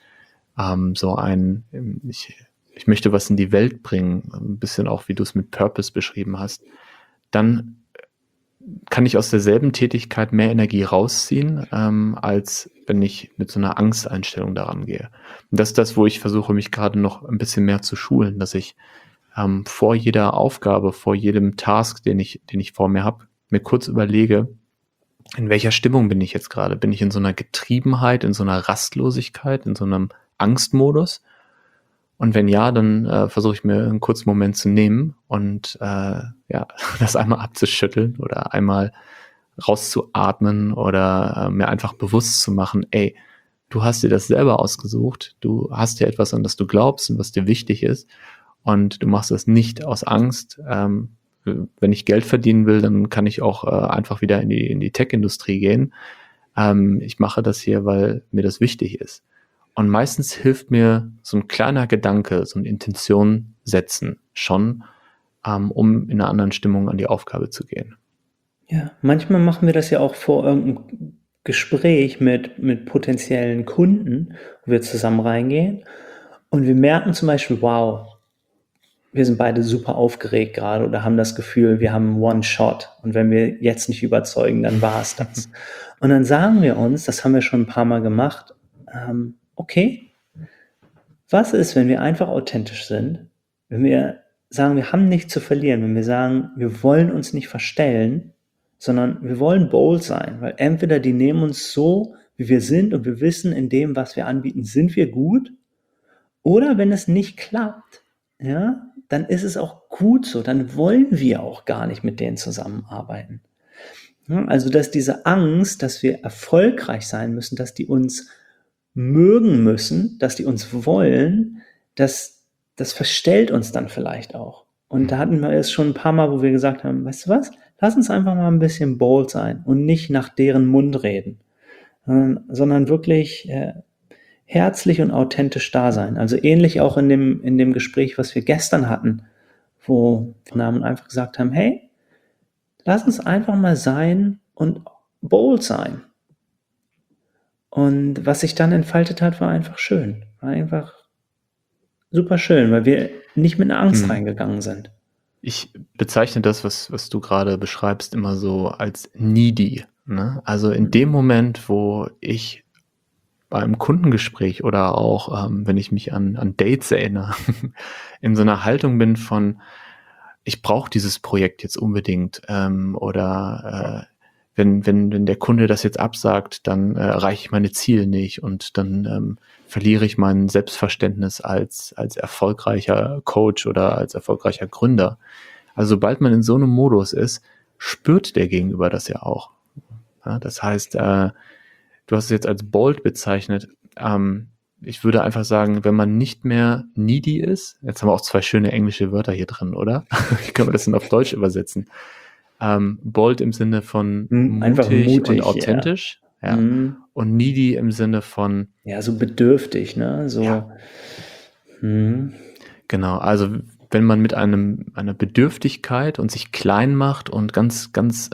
ich möchte was in die Welt bringen, ein bisschen auch, wie du es mit Purpose beschrieben hast, dann kann ich aus derselben Tätigkeit mehr Energie rausziehen, als wenn ich mit so einer Angsteinstellung daran gehe. Und das ist das, wo ich versuche, mich gerade noch ein bisschen mehr zu schulen, dass ich vor jeder Aufgabe, vor jedem Task, den ich vor mir habe, mir kurz überlege, in welcher Stimmung bin ich jetzt gerade? Bin ich in so einer Getriebenheit, in so einer Rastlosigkeit, in so einem Angstmodus? Und wenn ja, dann versuche ich mir einen kurzen Moment zu nehmen und das einmal abzuschütteln oder einmal rauszuatmen oder mir einfach bewusst zu machen, ey, du hast dir das selber ausgesucht, du hast dir etwas, an das du glaubst und was dir wichtig ist und du machst das nicht aus Angst. Wenn ich Geld verdienen will, dann kann ich auch einfach wieder in die Tech-Industrie gehen. Ich mache das hier, weil mir das wichtig ist. Und meistens hilft mir so ein kleiner Gedanke, so eine Intention setzen schon, um in einer anderen Stimmung an die Aufgabe zu gehen. Ja, manchmal machen wir das ja auch vor irgendeinem Gespräch mit potenziellen Kunden, wo wir zusammen reingehen und wir merken zum Beispiel, wow, wir sind beide super aufgeregt gerade oder haben das Gefühl, wir haben One-Shot und wenn wir jetzt nicht überzeugen, dann war es das. Und dann sagen wir uns, das haben wir schon ein paar Mal gemacht, okay, was ist, wenn wir einfach authentisch sind, wenn wir sagen, wir haben nichts zu verlieren, wenn wir sagen, wir wollen uns nicht verstellen, sondern wir wollen bold sein, weil entweder die nehmen uns so, wie wir sind und wir wissen, in dem, was wir anbieten, sind wir gut, oder wenn es nicht klappt, ja, dann ist es auch gut so, dann wollen wir auch gar nicht mit denen zusammenarbeiten. Ja, also, dass diese Angst, dass wir erfolgreich sein müssen, dass die uns mögen müssen, dass die uns wollen, das verstellt uns dann vielleicht auch. Und da hatten wir es schon ein paar Mal, wo wir gesagt haben, weißt du was, lass uns einfach mal ein bisschen bold sein und nicht nach deren Mund reden, sondern wirklich herzlich und authentisch da sein. Also ähnlich auch in dem Gespräch, was wir gestern hatten, wo wir einfach gesagt haben, hey, lass uns einfach mal sein und bold sein. Und was sich dann entfaltet hat, war einfach schön. War einfach super schön, weil wir nicht mit einer Angst reingegangen sind. Ich bezeichne das, was du gerade beschreibst, immer so als needy. Ne? Also in dem Moment, wo ich beim Kundengespräch oder auch, wenn ich mich an Dates erinnere, in so einer Haltung bin von, ich brauche dieses Projekt jetzt unbedingt, oder wenn der Kunde das jetzt absagt, dann erreiche ich meine Ziele nicht und dann verliere ich mein Selbstverständnis als erfolgreicher Coach oder als erfolgreicher Gründer. Also sobald man in so einem Modus ist, spürt der Gegenüber das ja auch. Ja, das heißt, du hast es jetzt als bold bezeichnet. Ich würde einfach sagen, wenn man nicht mehr needy ist, jetzt haben wir auch 2 schöne englische Wörter hier drin, oder? Wie können wir das denn auf Deutsch übersetzen? Bold im Sinne von Einfach mutig und mutig, ja. authentisch, ja. Und needy im Sinne von, Ja, so bedürftig, ne? So. ja, genau. Also wenn man mit einer Bedürftigkeit und sich klein macht und ganz, ganz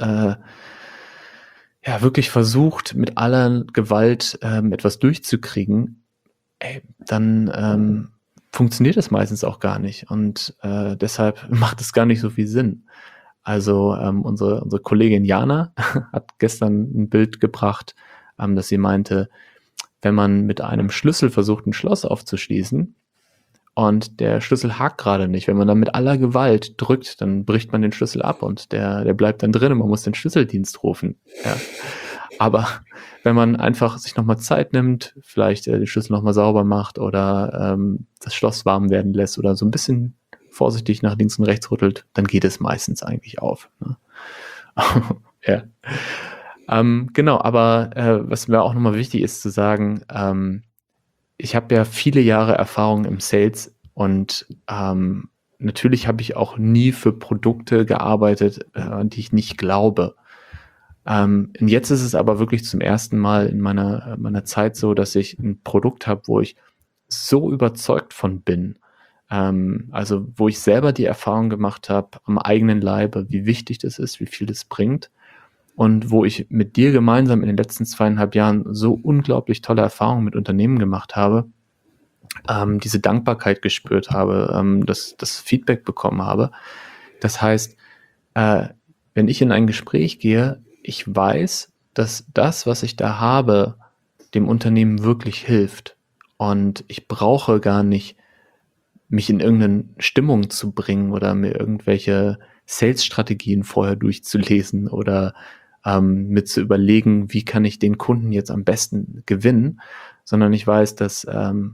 ja, wirklich versucht, mit aller Gewalt etwas durchzukriegen, dann funktioniert das meistens auch gar nicht. Und deshalb macht es gar nicht so viel Sinn. Also unsere Kollegin Jana hat gestern ein Bild gebracht, dass sie meinte, wenn man mit einem Schlüssel versucht, ein Schloss aufzuschließen und der Schlüssel hakt gerade nicht, wenn man dann mit aller Gewalt drückt, dann bricht man den Schlüssel ab und der bleibt dann drin und man muss den Schlüsseldienst rufen. Ja. Aber wenn man einfach sich nochmal Zeit nimmt, vielleicht den Schlüssel nochmal sauber macht oder das Schloss warm werden lässt oder so ein bisschen vorsichtig nach links und rechts rüttelt, dann geht es meistens eigentlich auf. Ne? Ja. Genau, aber was mir auch nochmal wichtig ist zu sagen, ich habe ja viele Jahre Erfahrung im Sales und natürlich habe ich auch nie für Produkte gearbeitet, an die ich nicht glaube. Und jetzt ist es aber wirklich zum ersten Mal in meiner Zeit so, dass ich ein Produkt habe, wo ich so überzeugt von bin. Also wo ich selber die Erfahrung gemacht habe am eigenen Leibe, wie wichtig das ist, wie viel das bringt. Und wo ich mit dir gemeinsam in den letzten 2,5 Jahren so unglaublich tolle Erfahrungen mit Unternehmen gemacht habe, diese Dankbarkeit gespürt habe, das Feedback bekommen habe. Das heißt, wenn ich in ein Gespräch gehe, ich weiß, dass das, was ich da habe, dem Unternehmen wirklich hilft. Und ich brauche gar nicht, mich in irgendeine Stimmung zu bringen oder mir irgendwelche Sales-Strategien vorher durchzulesen oder mir zu überlegen, wie kann ich den Kunden jetzt am besten gewinnen, sondern ich weiß, dass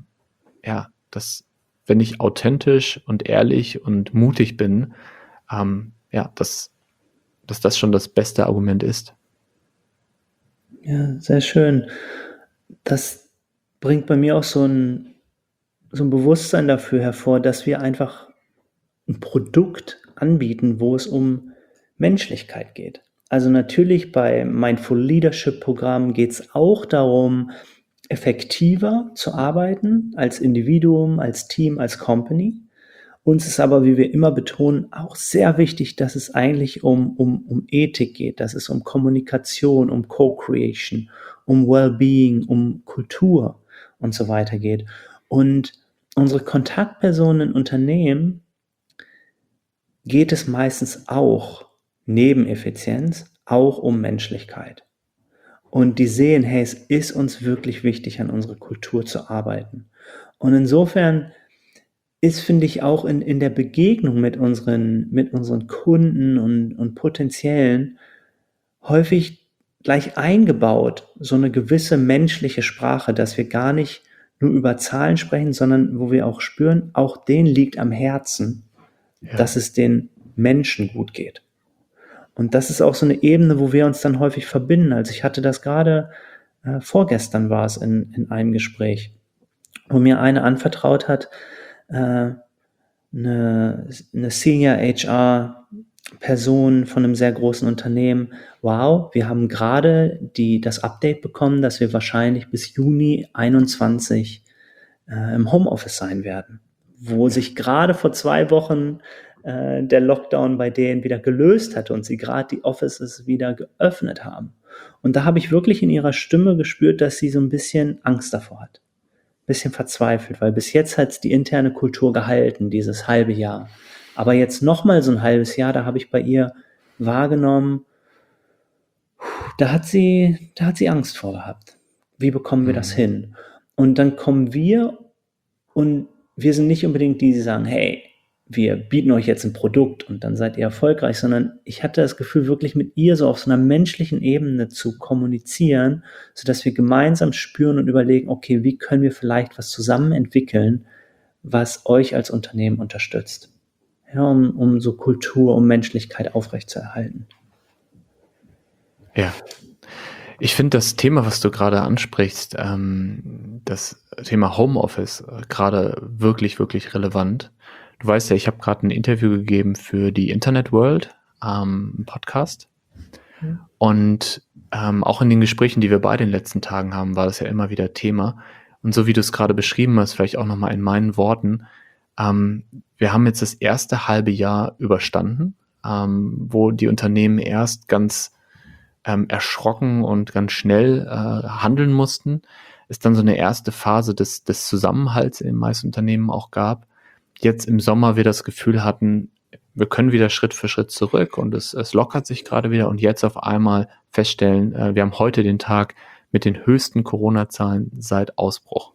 wenn ich authentisch und ehrlich und mutig bin, dass das schon das beste Argument ist. Ja, sehr schön. Das bringt bei mir auch so ein Bewusstsein dafür hervor, dass wir einfach ein Produkt anbieten, wo es um Menschlichkeit geht. Also natürlich bei Mindful Leadership Programm geht es auch darum, effektiver zu arbeiten als Individuum, als Team, als Company. Uns ist aber, wie wir immer betonen, auch sehr wichtig, dass es eigentlich um Ethik geht, dass es um Kommunikation, um Co-Creation, um Wellbeing, um Kultur und so weiter geht. Und unsere Kontaktpersonen in Unternehmen geht es meistens auch neben Effizienz auch um Menschlichkeit. Und die sehen, hey, es ist uns wirklich wichtig, an unserer Kultur zu arbeiten. Und insofern ist, finde ich, auch in der Begegnung mit unseren Kunden und Potenziellen häufig gleich eingebaut, so eine gewisse menschliche Sprache, dass wir gar nicht nur über Zahlen sprechen, sondern wo wir auch spüren, auch denen liegt am Herzen, dass es den Menschen gut geht. Und das ist auch so eine Ebene, wo wir uns dann häufig verbinden. Also ich hatte das gerade, vorgestern war es in einem Gespräch, wo mir eine anvertraut hat, eine Senior HR Person von einem sehr großen Unternehmen. Wow, wir haben gerade das Update bekommen, dass wir wahrscheinlich bis Juni 21 im Homeoffice sein werden, wo sich gerade vor 2 Wochen der Lockdown bei denen wieder gelöst hatte und sie gerade die Offices wieder geöffnet haben. Und da habe ich wirklich in ihrer Stimme gespürt, dass sie so ein bisschen Angst davor hat. Ein bisschen verzweifelt, weil bis jetzt hat es die interne Kultur gehalten, dieses halbe Jahr. Aber jetzt nochmal so ein halbes Jahr, da habe ich bei ihr wahrgenommen, Da hat sie Angst vor gehabt. Wie bekommen wir das hin? Und dann kommen wir und wir sind nicht unbedingt die sagen, hey, wir bieten euch jetzt ein Produkt und dann seid ihr erfolgreich, sondern ich hatte das Gefühl, wirklich mit ihr so auf so einer menschlichen Ebene zu kommunizieren, sodass wir gemeinsam spüren und überlegen, okay, wie können wir vielleicht was zusammen entwickeln, was euch als Unternehmen unterstützt. Ja, um so Kultur, um Menschlichkeit aufrechtzuerhalten. Ja. Ich finde das Thema, was du gerade ansprichst, das Thema Homeoffice, gerade wirklich, wirklich relevant. Du weißt ja, ich habe gerade ein Interview gegeben für die Internet World, einen Podcast. Und auch in den Gesprächen, die wir beide in den letzten Tagen haben, war das ja immer wieder Thema. Und so wie du es gerade beschrieben hast, vielleicht auch nochmal in meinen Worten, wir haben jetzt das erste halbe Jahr überstanden, wo die Unternehmen erst ganz erschrocken und ganz schnell handeln mussten. Es dann so eine erste Phase des Zusammenhalts in den meisten Unternehmen auch gab. Jetzt im Sommer wir das Gefühl hatten, wir können wieder Schritt für Schritt zurück und es lockert sich gerade wieder und jetzt auf einmal feststellen, wir haben heute den Tag mit den höchsten Corona-Zahlen seit Ausbruch.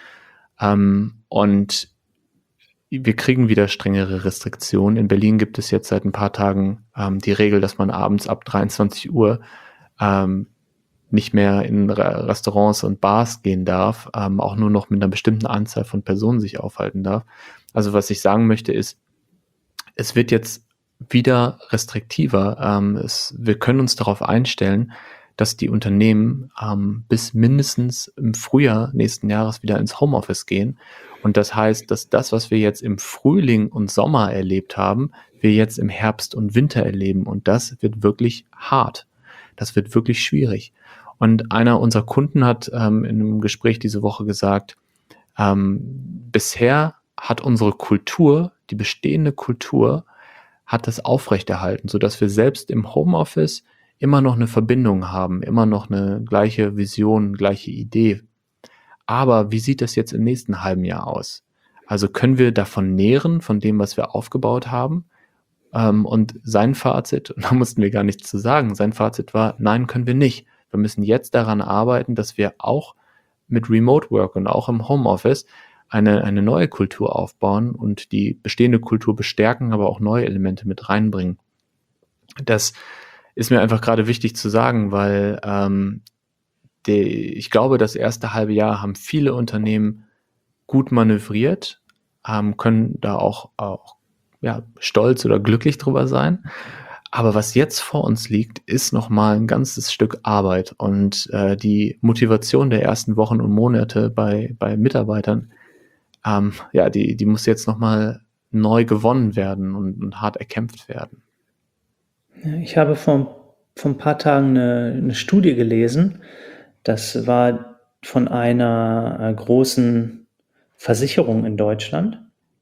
Und wir kriegen wieder strengere Restriktionen. In Berlin gibt es jetzt seit ein paar Tagen die Regel, dass man abends ab 23 Uhr nicht mehr in Restaurants und Bars gehen darf, auch nur noch mit einer bestimmten Anzahl von Personen sich aufhalten darf. Also was ich sagen möchte ist, es wird jetzt wieder restriktiver. Wir können uns darauf einstellen, dass die Unternehmen bis mindestens im Frühjahr nächsten Jahres wieder ins Homeoffice gehen. Und das heißt, dass das, was wir jetzt im Frühling und Sommer erlebt haben, wir jetzt im Herbst und Winter erleben. Und das wird wirklich hart. Das wird wirklich schwierig. Und einer unserer Kunden hat in einem Gespräch diese Woche gesagt, bisher hat unsere Kultur, die bestehende Kultur, hat das aufrechterhalten, sodass wir selbst im Homeoffice immer noch eine Verbindung haben, immer noch eine gleiche Vision, gleiche Idee. Aber wie sieht das jetzt im nächsten halben Jahr aus? Also können wir davon nähren, von dem, was wir aufgebaut haben? Und sein Fazit, und da mussten wir gar nichts zu sagen, sein Fazit war, nein, können wir nicht. Wir müssen jetzt daran arbeiten, dass wir auch mit Remote Work und auch im Homeoffice eine neue Kultur aufbauen und die bestehende Kultur bestärken, aber auch neue Elemente mit reinbringen. Das ist mir einfach gerade wichtig zu sagen, weil ich glaube, das erste halbe Jahr haben viele Unternehmen gut manövriert, können da auch stolz oder glücklich drüber sein. Aber was jetzt vor uns liegt, ist nochmal ein ganzes Stück Arbeit. Und die Motivation der ersten Wochen und Monate bei Mitarbeitern, die muss jetzt nochmal neu gewonnen werden und hart erkämpft werden. Ich habe vor ein paar Tagen eine Studie gelesen. Das war von einer großen Versicherung in Deutschland.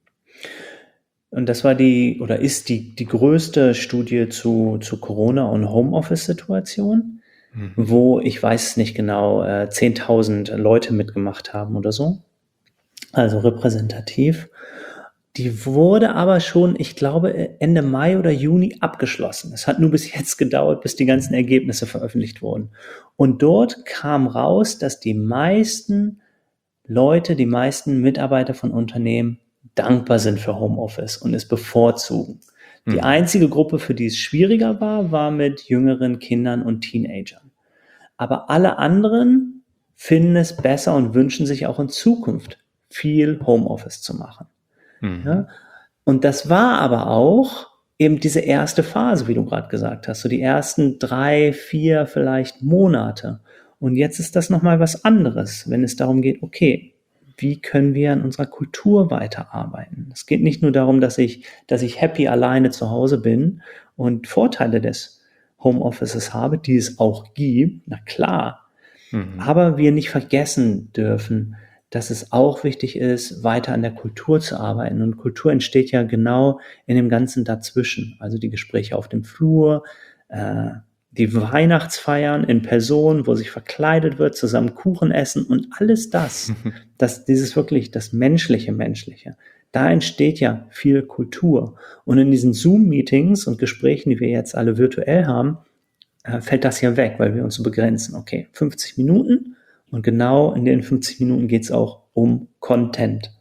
Und das war ist die größte Studie zu Corona und Homeoffice-Situation, wo, ich weiß es nicht genau, 10.000 Leute mitgemacht haben oder so. Also repräsentativ. Die wurde aber schon, ich glaube, Ende Mai oder Juni abgeschlossen. Es hat nur bis jetzt gedauert, bis die ganzen Ergebnisse veröffentlicht wurden. Und dort kam raus, dass die meisten Leute, die meisten Mitarbeiter von Unternehmen dankbar sind für Homeoffice und es bevorzugen. Die einzige Gruppe, für die es schwieriger war mit jüngeren Kindern und Teenagern. Aber alle anderen finden es besser und wünschen sich auch in Zukunft viel Homeoffice zu machen. Ja? Und das war aber auch eben diese erste Phase, wie du gerade gesagt hast, so die ersten 3, 4 vielleicht Monate. Und jetzt ist das nochmal was anderes, wenn es darum geht, okay, wie können wir an unserer Kultur weiterarbeiten? Es geht nicht nur darum, dass ich happy alleine zu Hause bin und Vorteile des Homeoffices habe, die es auch gibt, na klar. Aber wir nicht vergessen dürfen, dass es auch wichtig ist, weiter an der Kultur zu arbeiten. Und Kultur entsteht ja genau in dem Ganzen dazwischen. Also die Gespräche auf dem Flur, die Weihnachtsfeiern in Person, wo sich verkleidet wird, zusammen Kuchen essen und alles das, dieses wirklich das Menschliche, da entsteht ja viel Kultur. Und in diesen Zoom-Meetings und Gesprächen, die wir jetzt alle virtuell haben, fällt das ja weg, weil wir uns so begrenzen. Okay, 50 Minuten und genau in den 50 Minuten geht es auch um Content.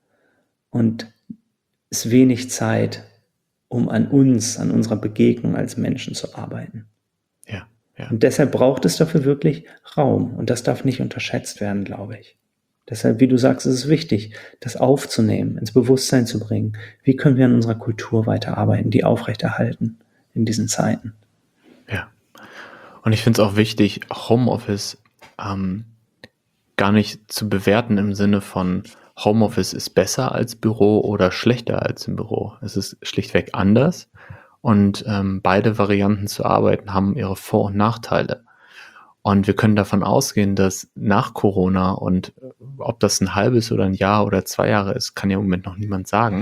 Und es ist wenig Zeit, um an uns, an unserer Begegnung als Menschen zu arbeiten. Ja, ja. Und deshalb braucht es dafür wirklich Raum. Und das darf nicht unterschätzt werden, glaube ich. Deshalb, wie du sagst, ist es wichtig, das aufzunehmen, ins Bewusstsein zu bringen. Wie können wir an unserer Kultur weiterarbeiten, die aufrechterhalten in diesen Zeiten? Ja. Und ich finde es auch wichtig, Homeoffice gar nicht zu bewerten im Sinne von Homeoffice ist besser als Büro oder schlechter als im Büro. Es ist schlichtweg anders und beide Varianten zu arbeiten haben ihre Vor- und Nachteile. Und wir können davon ausgehen, dass nach Corona und ob das ein halbes oder ein Jahr oder 2 Jahre ist, kann ja im Moment noch niemand sagen.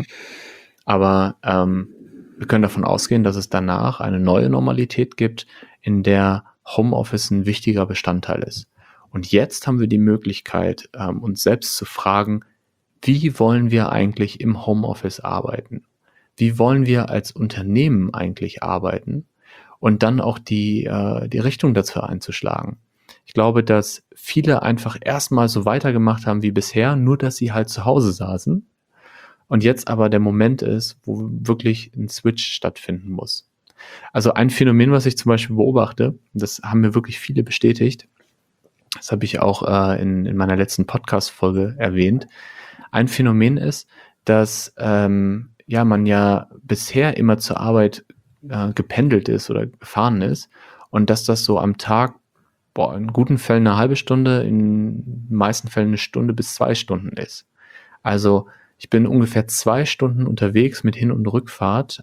Aber wir können davon ausgehen, dass es danach eine neue Normalität gibt, in der Homeoffice ein wichtiger Bestandteil ist. Und jetzt haben wir die Möglichkeit, uns selbst zu fragen, wie wollen wir eigentlich im Homeoffice arbeiten? Wie wollen wir als Unternehmen eigentlich arbeiten? Und dann auch die Richtung dazu einzuschlagen. Ich glaube, dass viele einfach erstmal so weitergemacht haben wie bisher, nur dass sie halt zu Hause saßen. Und jetzt aber der Moment ist, wo wirklich ein Switch stattfinden muss. Also ein Phänomen, was ich zum Beispiel beobachte, das haben mir wirklich viele bestätigt, das habe ich auch in meiner letzten Podcast-Folge erwähnt. Ein Phänomen ist, dass man ja bisher immer zur Arbeit gependelt ist oder gefahren ist und dass das so am Tag in guten Fällen eine halbe Stunde, in den meisten Fällen 1 Stunde bis 2 Stunden ist. Also ich bin ungefähr 2 Stunden unterwegs mit Hin- und Rückfahrt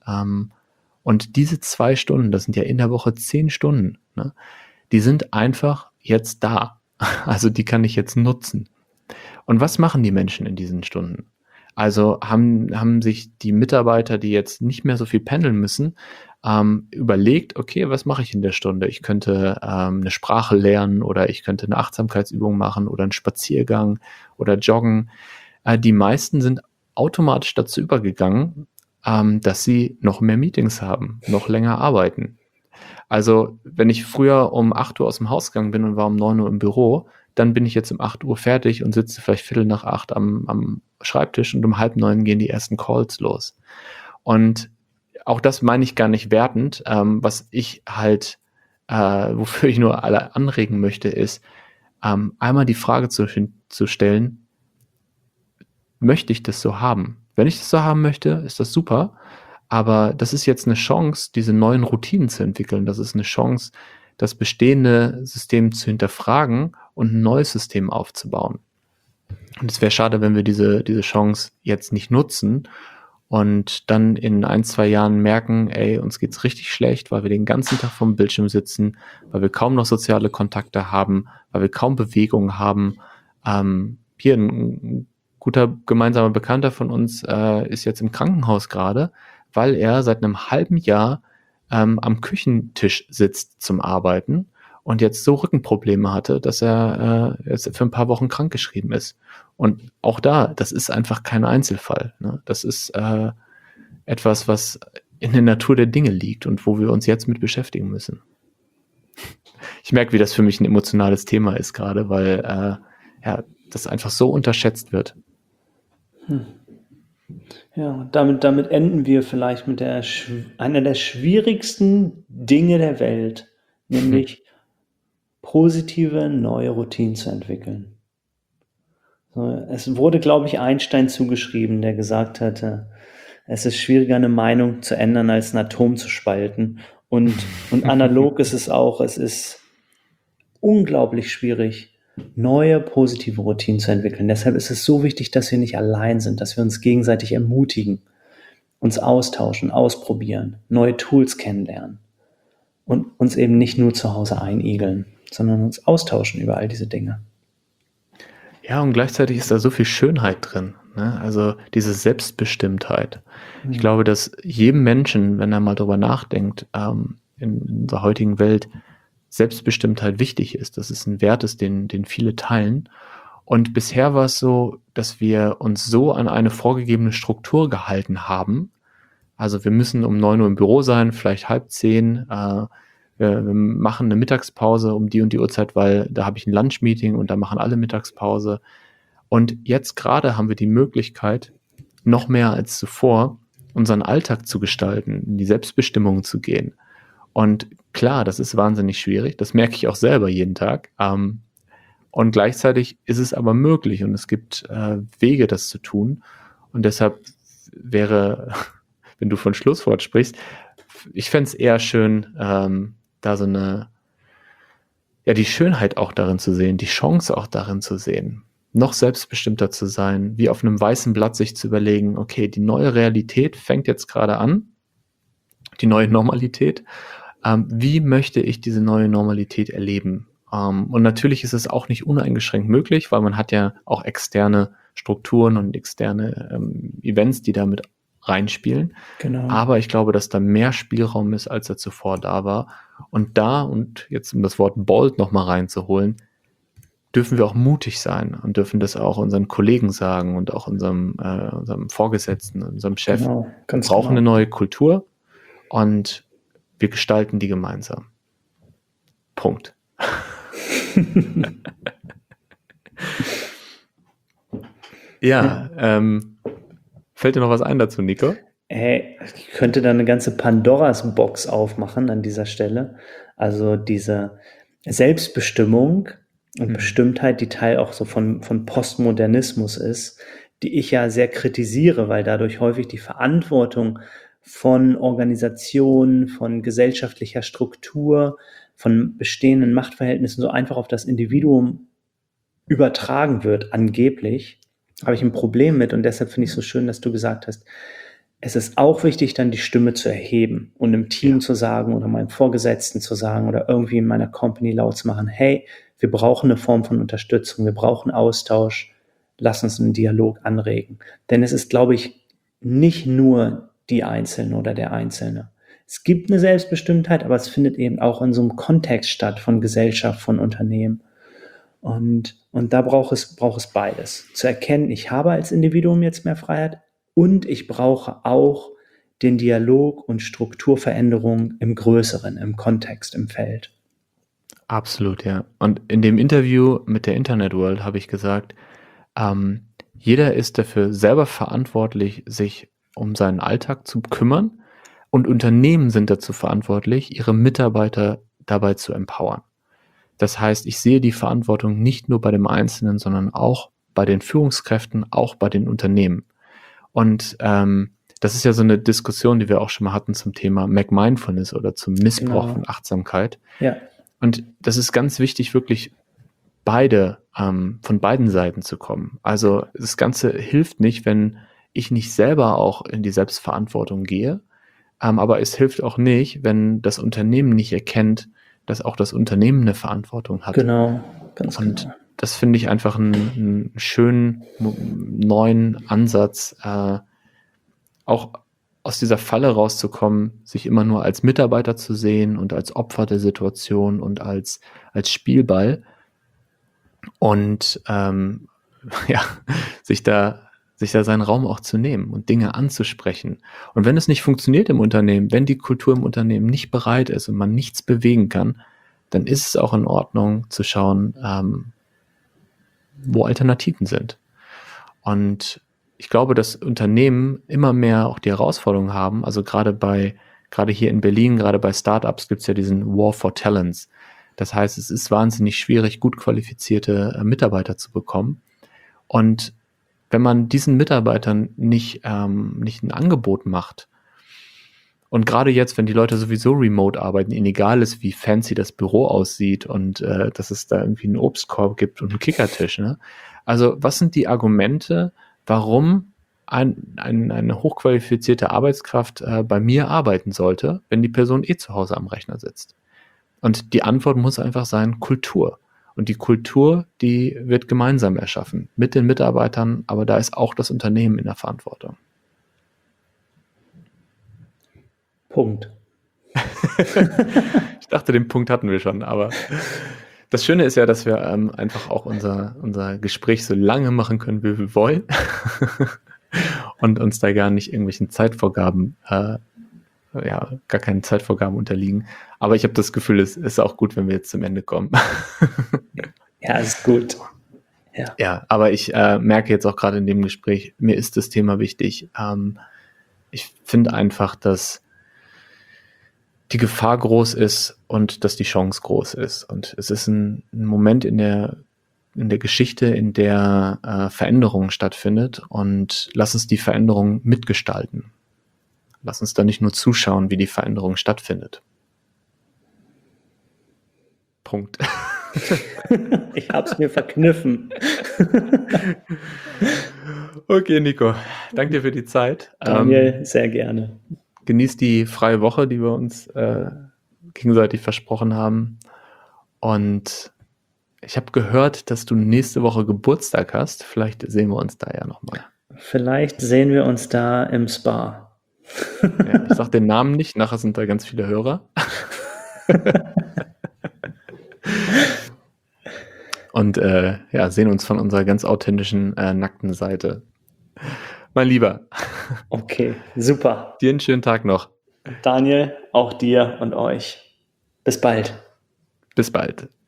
und diese 2 Stunden, das sind ja in der Woche 10 Stunden, ne? Die sind einfach jetzt da. Also die kann ich jetzt nutzen. Und was machen die Menschen in diesen Stunden? Also haben sich die Mitarbeiter, die jetzt nicht mehr so viel pendeln müssen, überlegt, okay, was mache ich in der Stunde? Ich könnte eine Sprache lernen oder ich könnte eine Achtsamkeitsübung machen oder einen Spaziergang oder joggen. Die meisten sind automatisch dazu übergegangen, dass sie noch mehr Meetings haben, noch länger arbeiten. Also wenn ich früher um 8 Uhr aus dem Haus gegangen bin und war um 9 Uhr im Büro, dann bin ich jetzt um 8 Uhr fertig und sitze vielleicht 7:45 am Schreibtisch und um 8:30 gehen die ersten Calls los. Und auch das meine ich gar nicht wertend. Was ich halt, wofür ich nur alle anregen möchte, ist, einmal die Frage zu stellen, möchte ich das so haben? Wenn ich das so haben möchte, ist das super. Aber das ist jetzt eine Chance, diese neuen Routinen zu entwickeln. Das ist eine Chance, das bestehende System zu hinterfragen und ein neues System aufzubauen. Und es wäre schade, wenn wir diese Chance jetzt nicht nutzen und dann in 1, 2 Jahren merken, ey, uns geht's richtig schlecht, weil wir den ganzen Tag vorm Bildschirm sitzen, weil wir kaum noch soziale Kontakte haben, weil wir kaum Bewegung haben. Hier ein guter gemeinsamer Bekannter von uns ist jetzt im Krankenhaus gerade, weil er seit einem halben Jahr am Küchentisch sitzt zum Arbeiten und jetzt so Rückenprobleme hatte, dass er jetzt für ein paar Wochen krankgeschrieben ist. Und auch da, das ist einfach kein Einzelfall. Ne? Das ist etwas, was in der Natur der Dinge liegt und wo wir uns jetzt mit beschäftigen müssen. Ich merke, wie das für mich ein emotionales Thema ist gerade, weil das einfach so unterschätzt wird. Ja, damit enden wir vielleicht mit einer der schwierigsten Dinge der Welt, nämlich positive neue Routinen zu entwickeln. So, es wurde, glaube ich, Einstein zugeschrieben, der gesagt hatte, es ist schwieriger, eine Meinung zu ändern, als ein Atom zu spalten. Und analog ist es auch, es ist unglaublich schwierig, neue positive Routinen zu entwickeln. Deshalb ist es so wichtig, dass wir nicht allein sind, dass wir uns gegenseitig ermutigen, uns austauschen, ausprobieren, neue Tools kennenlernen und uns eben nicht nur zu Hause einigeln, sondern uns austauschen über all diese Dinge. Ja, und gleichzeitig ist da so viel Schönheit drin, ne? Also diese Selbstbestimmtheit. Ich glaube, dass jedem Menschen, wenn er mal drüber nachdenkt, in unserer heutigen Welt Selbstbestimmtheit wichtig ist. Das ist ein Wert ist, den viele teilen. Und bisher war es so, dass wir uns so an eine vorgegebene Struktur gehalten haben. Also wir müssen um 9 Uhr im Büro sein, vielleicht 9:30. wir machen eine Mittagspause um die und die Uhrzeit, weil da habe ich ein Lunch-Meeting und da machen alle Mittagspause. Und jetzt gerade haben wir die Möglichkeit, noch mehr als zuvor, unseren Alltag zu gestalten, in die Selbstbestimmung zu gehen. Und klar, das ist wahnsinnig schwierig, das merke ich auch selber jeden Tag. Und gleichzeitig ist es aber möglich und es gibt Wege, das zu tun. Und deshalb wäre, wenn du von Schlusswort sprichst, ich fände es eher schön, da so die Schönheit auch darin zu sehen, die Chance auch darin zu sehen, noch selbstbestimmter zu sein, wie auf einem weißen Blatt sich zu überlegen, okay, die neue Realität fängt jetzt gerade an, die neue Normalität. Wie möchte ich diese neue Normalität erleben? Und natürlich ist es auch nicht uneingeschränkt möglich, weil man hat ja auch externe Strukturen und externe Events, die damit reinspielen. Genau. Aber ich glaube, dass da mehr Spielraum ist, als er zuvor da war. Und jetzt um das Wort bold nochmal reinzuholen, dürfen wir auch mutig sein und dürfen das auch unseren Kollegen sagen und auch unserem Vorgesetzten, unserem Chef. Genau, wir brauchen eine neue Kultur und wir gestalten die gemeinsam. Punkt. Fällt dir noch was ein dazu, Nico? Ich könnte da eine ganze Pandoras Box aufmachen an dieser Stelle. Also diese Selbstbestimmung und Bestimmtheit, die Teil auch so von Postmodernismus ist, die ich ja sehr kritisiere, weil dadurch häufig die Verantwortung von Organisationen, von gesellschaftlicher Struktur, von bestehenden Machtverhältnissen so einfach auf das Individuum übertragen wird, angeblich, habe ich ein Problem mit und deshalb finde ich es so schön, dass du gesagt hast, es ist auch wichtig, dann die Stimme zu erheben und im Team zu sagen oder meinem Vorgesetzten zu sagen oder irgendwie in meiner Company laut zu machen, hey, wir brauchen eine Form von Unterstützung, wir brauchen Austausch, lass uns einen Dialog anregen. Denn es ist, glaube ich, nicht nur die Einzelne oder der Einzelne. Es gibt eine Selbstbestimmtheit, aber es findet eben auch in so einem Kontext statt von Gesellschaft, von Unternehmen. Und da braucht es beides. Zu erkennen, ich habe als Individuum jetzt mehr Freiheit und ich brauche auch den Dialog und Strukturveränderung im Größeren, im Kontext, im Feld. Absolut, ja. Und in dem Interview mit der Internet World habe ich gesagt, jeder ist dafür selber verantwortlich, sich um seinen Alltag zu kümmern und Unternehmen sind dazu verantwortlich, ihre Mitarbeiter dabei zu empowern. Das heißt, ich sehe die Verantwortung nicht nur bei dem Einzelnen, sondern auch bei den Führungskräften, auch bei den Unternehmen. Und das ist ja so eine Diskussion, die wir auch schon mal hatten zum Thema McMindfulness oder zum Missbrauch von Achtsamkeit. Ja. Und das ist ganz wichtig, wirklich von beiden Seiten zu kommen. Also das Ganze hilft nicht, wenn ich nicht selber auch in die Selbstverantwortung gehe, aber es hilft auch nicht, wenn das Unternehmen nicht erkennt, dass auch das Unternehmen eine Verantwortung hat. Genau, ganz genau. Und das finde ich einfach einen schönen neuen Ansatz, auch aus dieser Falle rauszukommen, sich immer nur als Mitarbeiter zu sehen und als Opfer der Situation und als Spielball und sich da seinen Raum auch zu nehmen und Dinge anzusprechen. Und wenn es nicht funktioniert im Unternehmen, wenn die Kultur im Unternehmen nicht bereit ist und man nichts bewegen kann, dann ist es auch in Ordnung zu schauen, wo Alternativen sind. Und ich glaube, dass Unternehmen immer mehr auch die Herausforderung haben, also gerade hier in Berlin, gerade bei Startups gibt es ja diesen War for Talents. Das heißt, es ist wahnsinnig schwierig, gut qualifizierte Mitarbeiter zu bekommen. Und wenn man diesen Mitarbeitern nicht ein Angebot macht, und gerade jetzt, wenn die Leute sowieso remote arbeiten, ihnen egal ist, wie fancy das Büro aussieht und dass es da irgendwie einen Obstkorb gibt und einen Kickertisch, ne? Also was sind die Argumente, warum eine hochqualifizierte Arbeitskraft bei mir arbeiten sollte, wenn die Person zu Hause am Rechner sitzt? Und die Antwort muss einfach sein, Kultur. Und die Kultur, die wird gemeinsam erschaffen mit den Mitarbeitern, aber da ist auch das Unternehmen in der Verantwortung. Punkt. Ich dachte, den Punkt hatten wir schon, aber das Schöne ist ja, dass wir einfach auch unser Gespräch so lange machen können, wie wir wollen und uns da gar nicht irgendwelchen Zeitvorgaben ja, gar keine Zeitvorgaben unterliegen. Aber ich habe das Gefühl, es ist auch gut, wenn wir jetzt zum Ende kommen. Ja, ist gut. Ja. Ja, aber ich merke jetzt auch gerade in dem Gespräch, mir ist das Thema wichtig. Ich finde einfach, dass die Gefahr groß ist und dass die Chance groß ist. Und es ist ein Moment in der Geschichte, in der Veränderung stattfindet. Und lass uns die Veränderung mitgestalten. Lass uns da nicht nur zuschauen, wie die Veränderung stattfindet. Punkt. Ich hab's mir verkniffen. Okay, Nico. Danke dir für die Zeit. Daniel, sehr gerne. Genieß die freie Woche, die wir uns gegenseitig versprochen haben. Und ich habe gehört, dass du nächste Woche Geburtstag hast. Vielleicht sehen wir uns da ja nochmal. Vielleicht sehen wir uns da im Spa. Ja, ich sag den Namen nicht, nachher sind da ganz viele Hörer. Und ja, sehen uns von unserer ganz authentischen, nackten Seite. Mein Lieber. Okay, super. Dir einen schönen Tag noch. Daniel, auch dir und euch. Bis bald. Bis bald.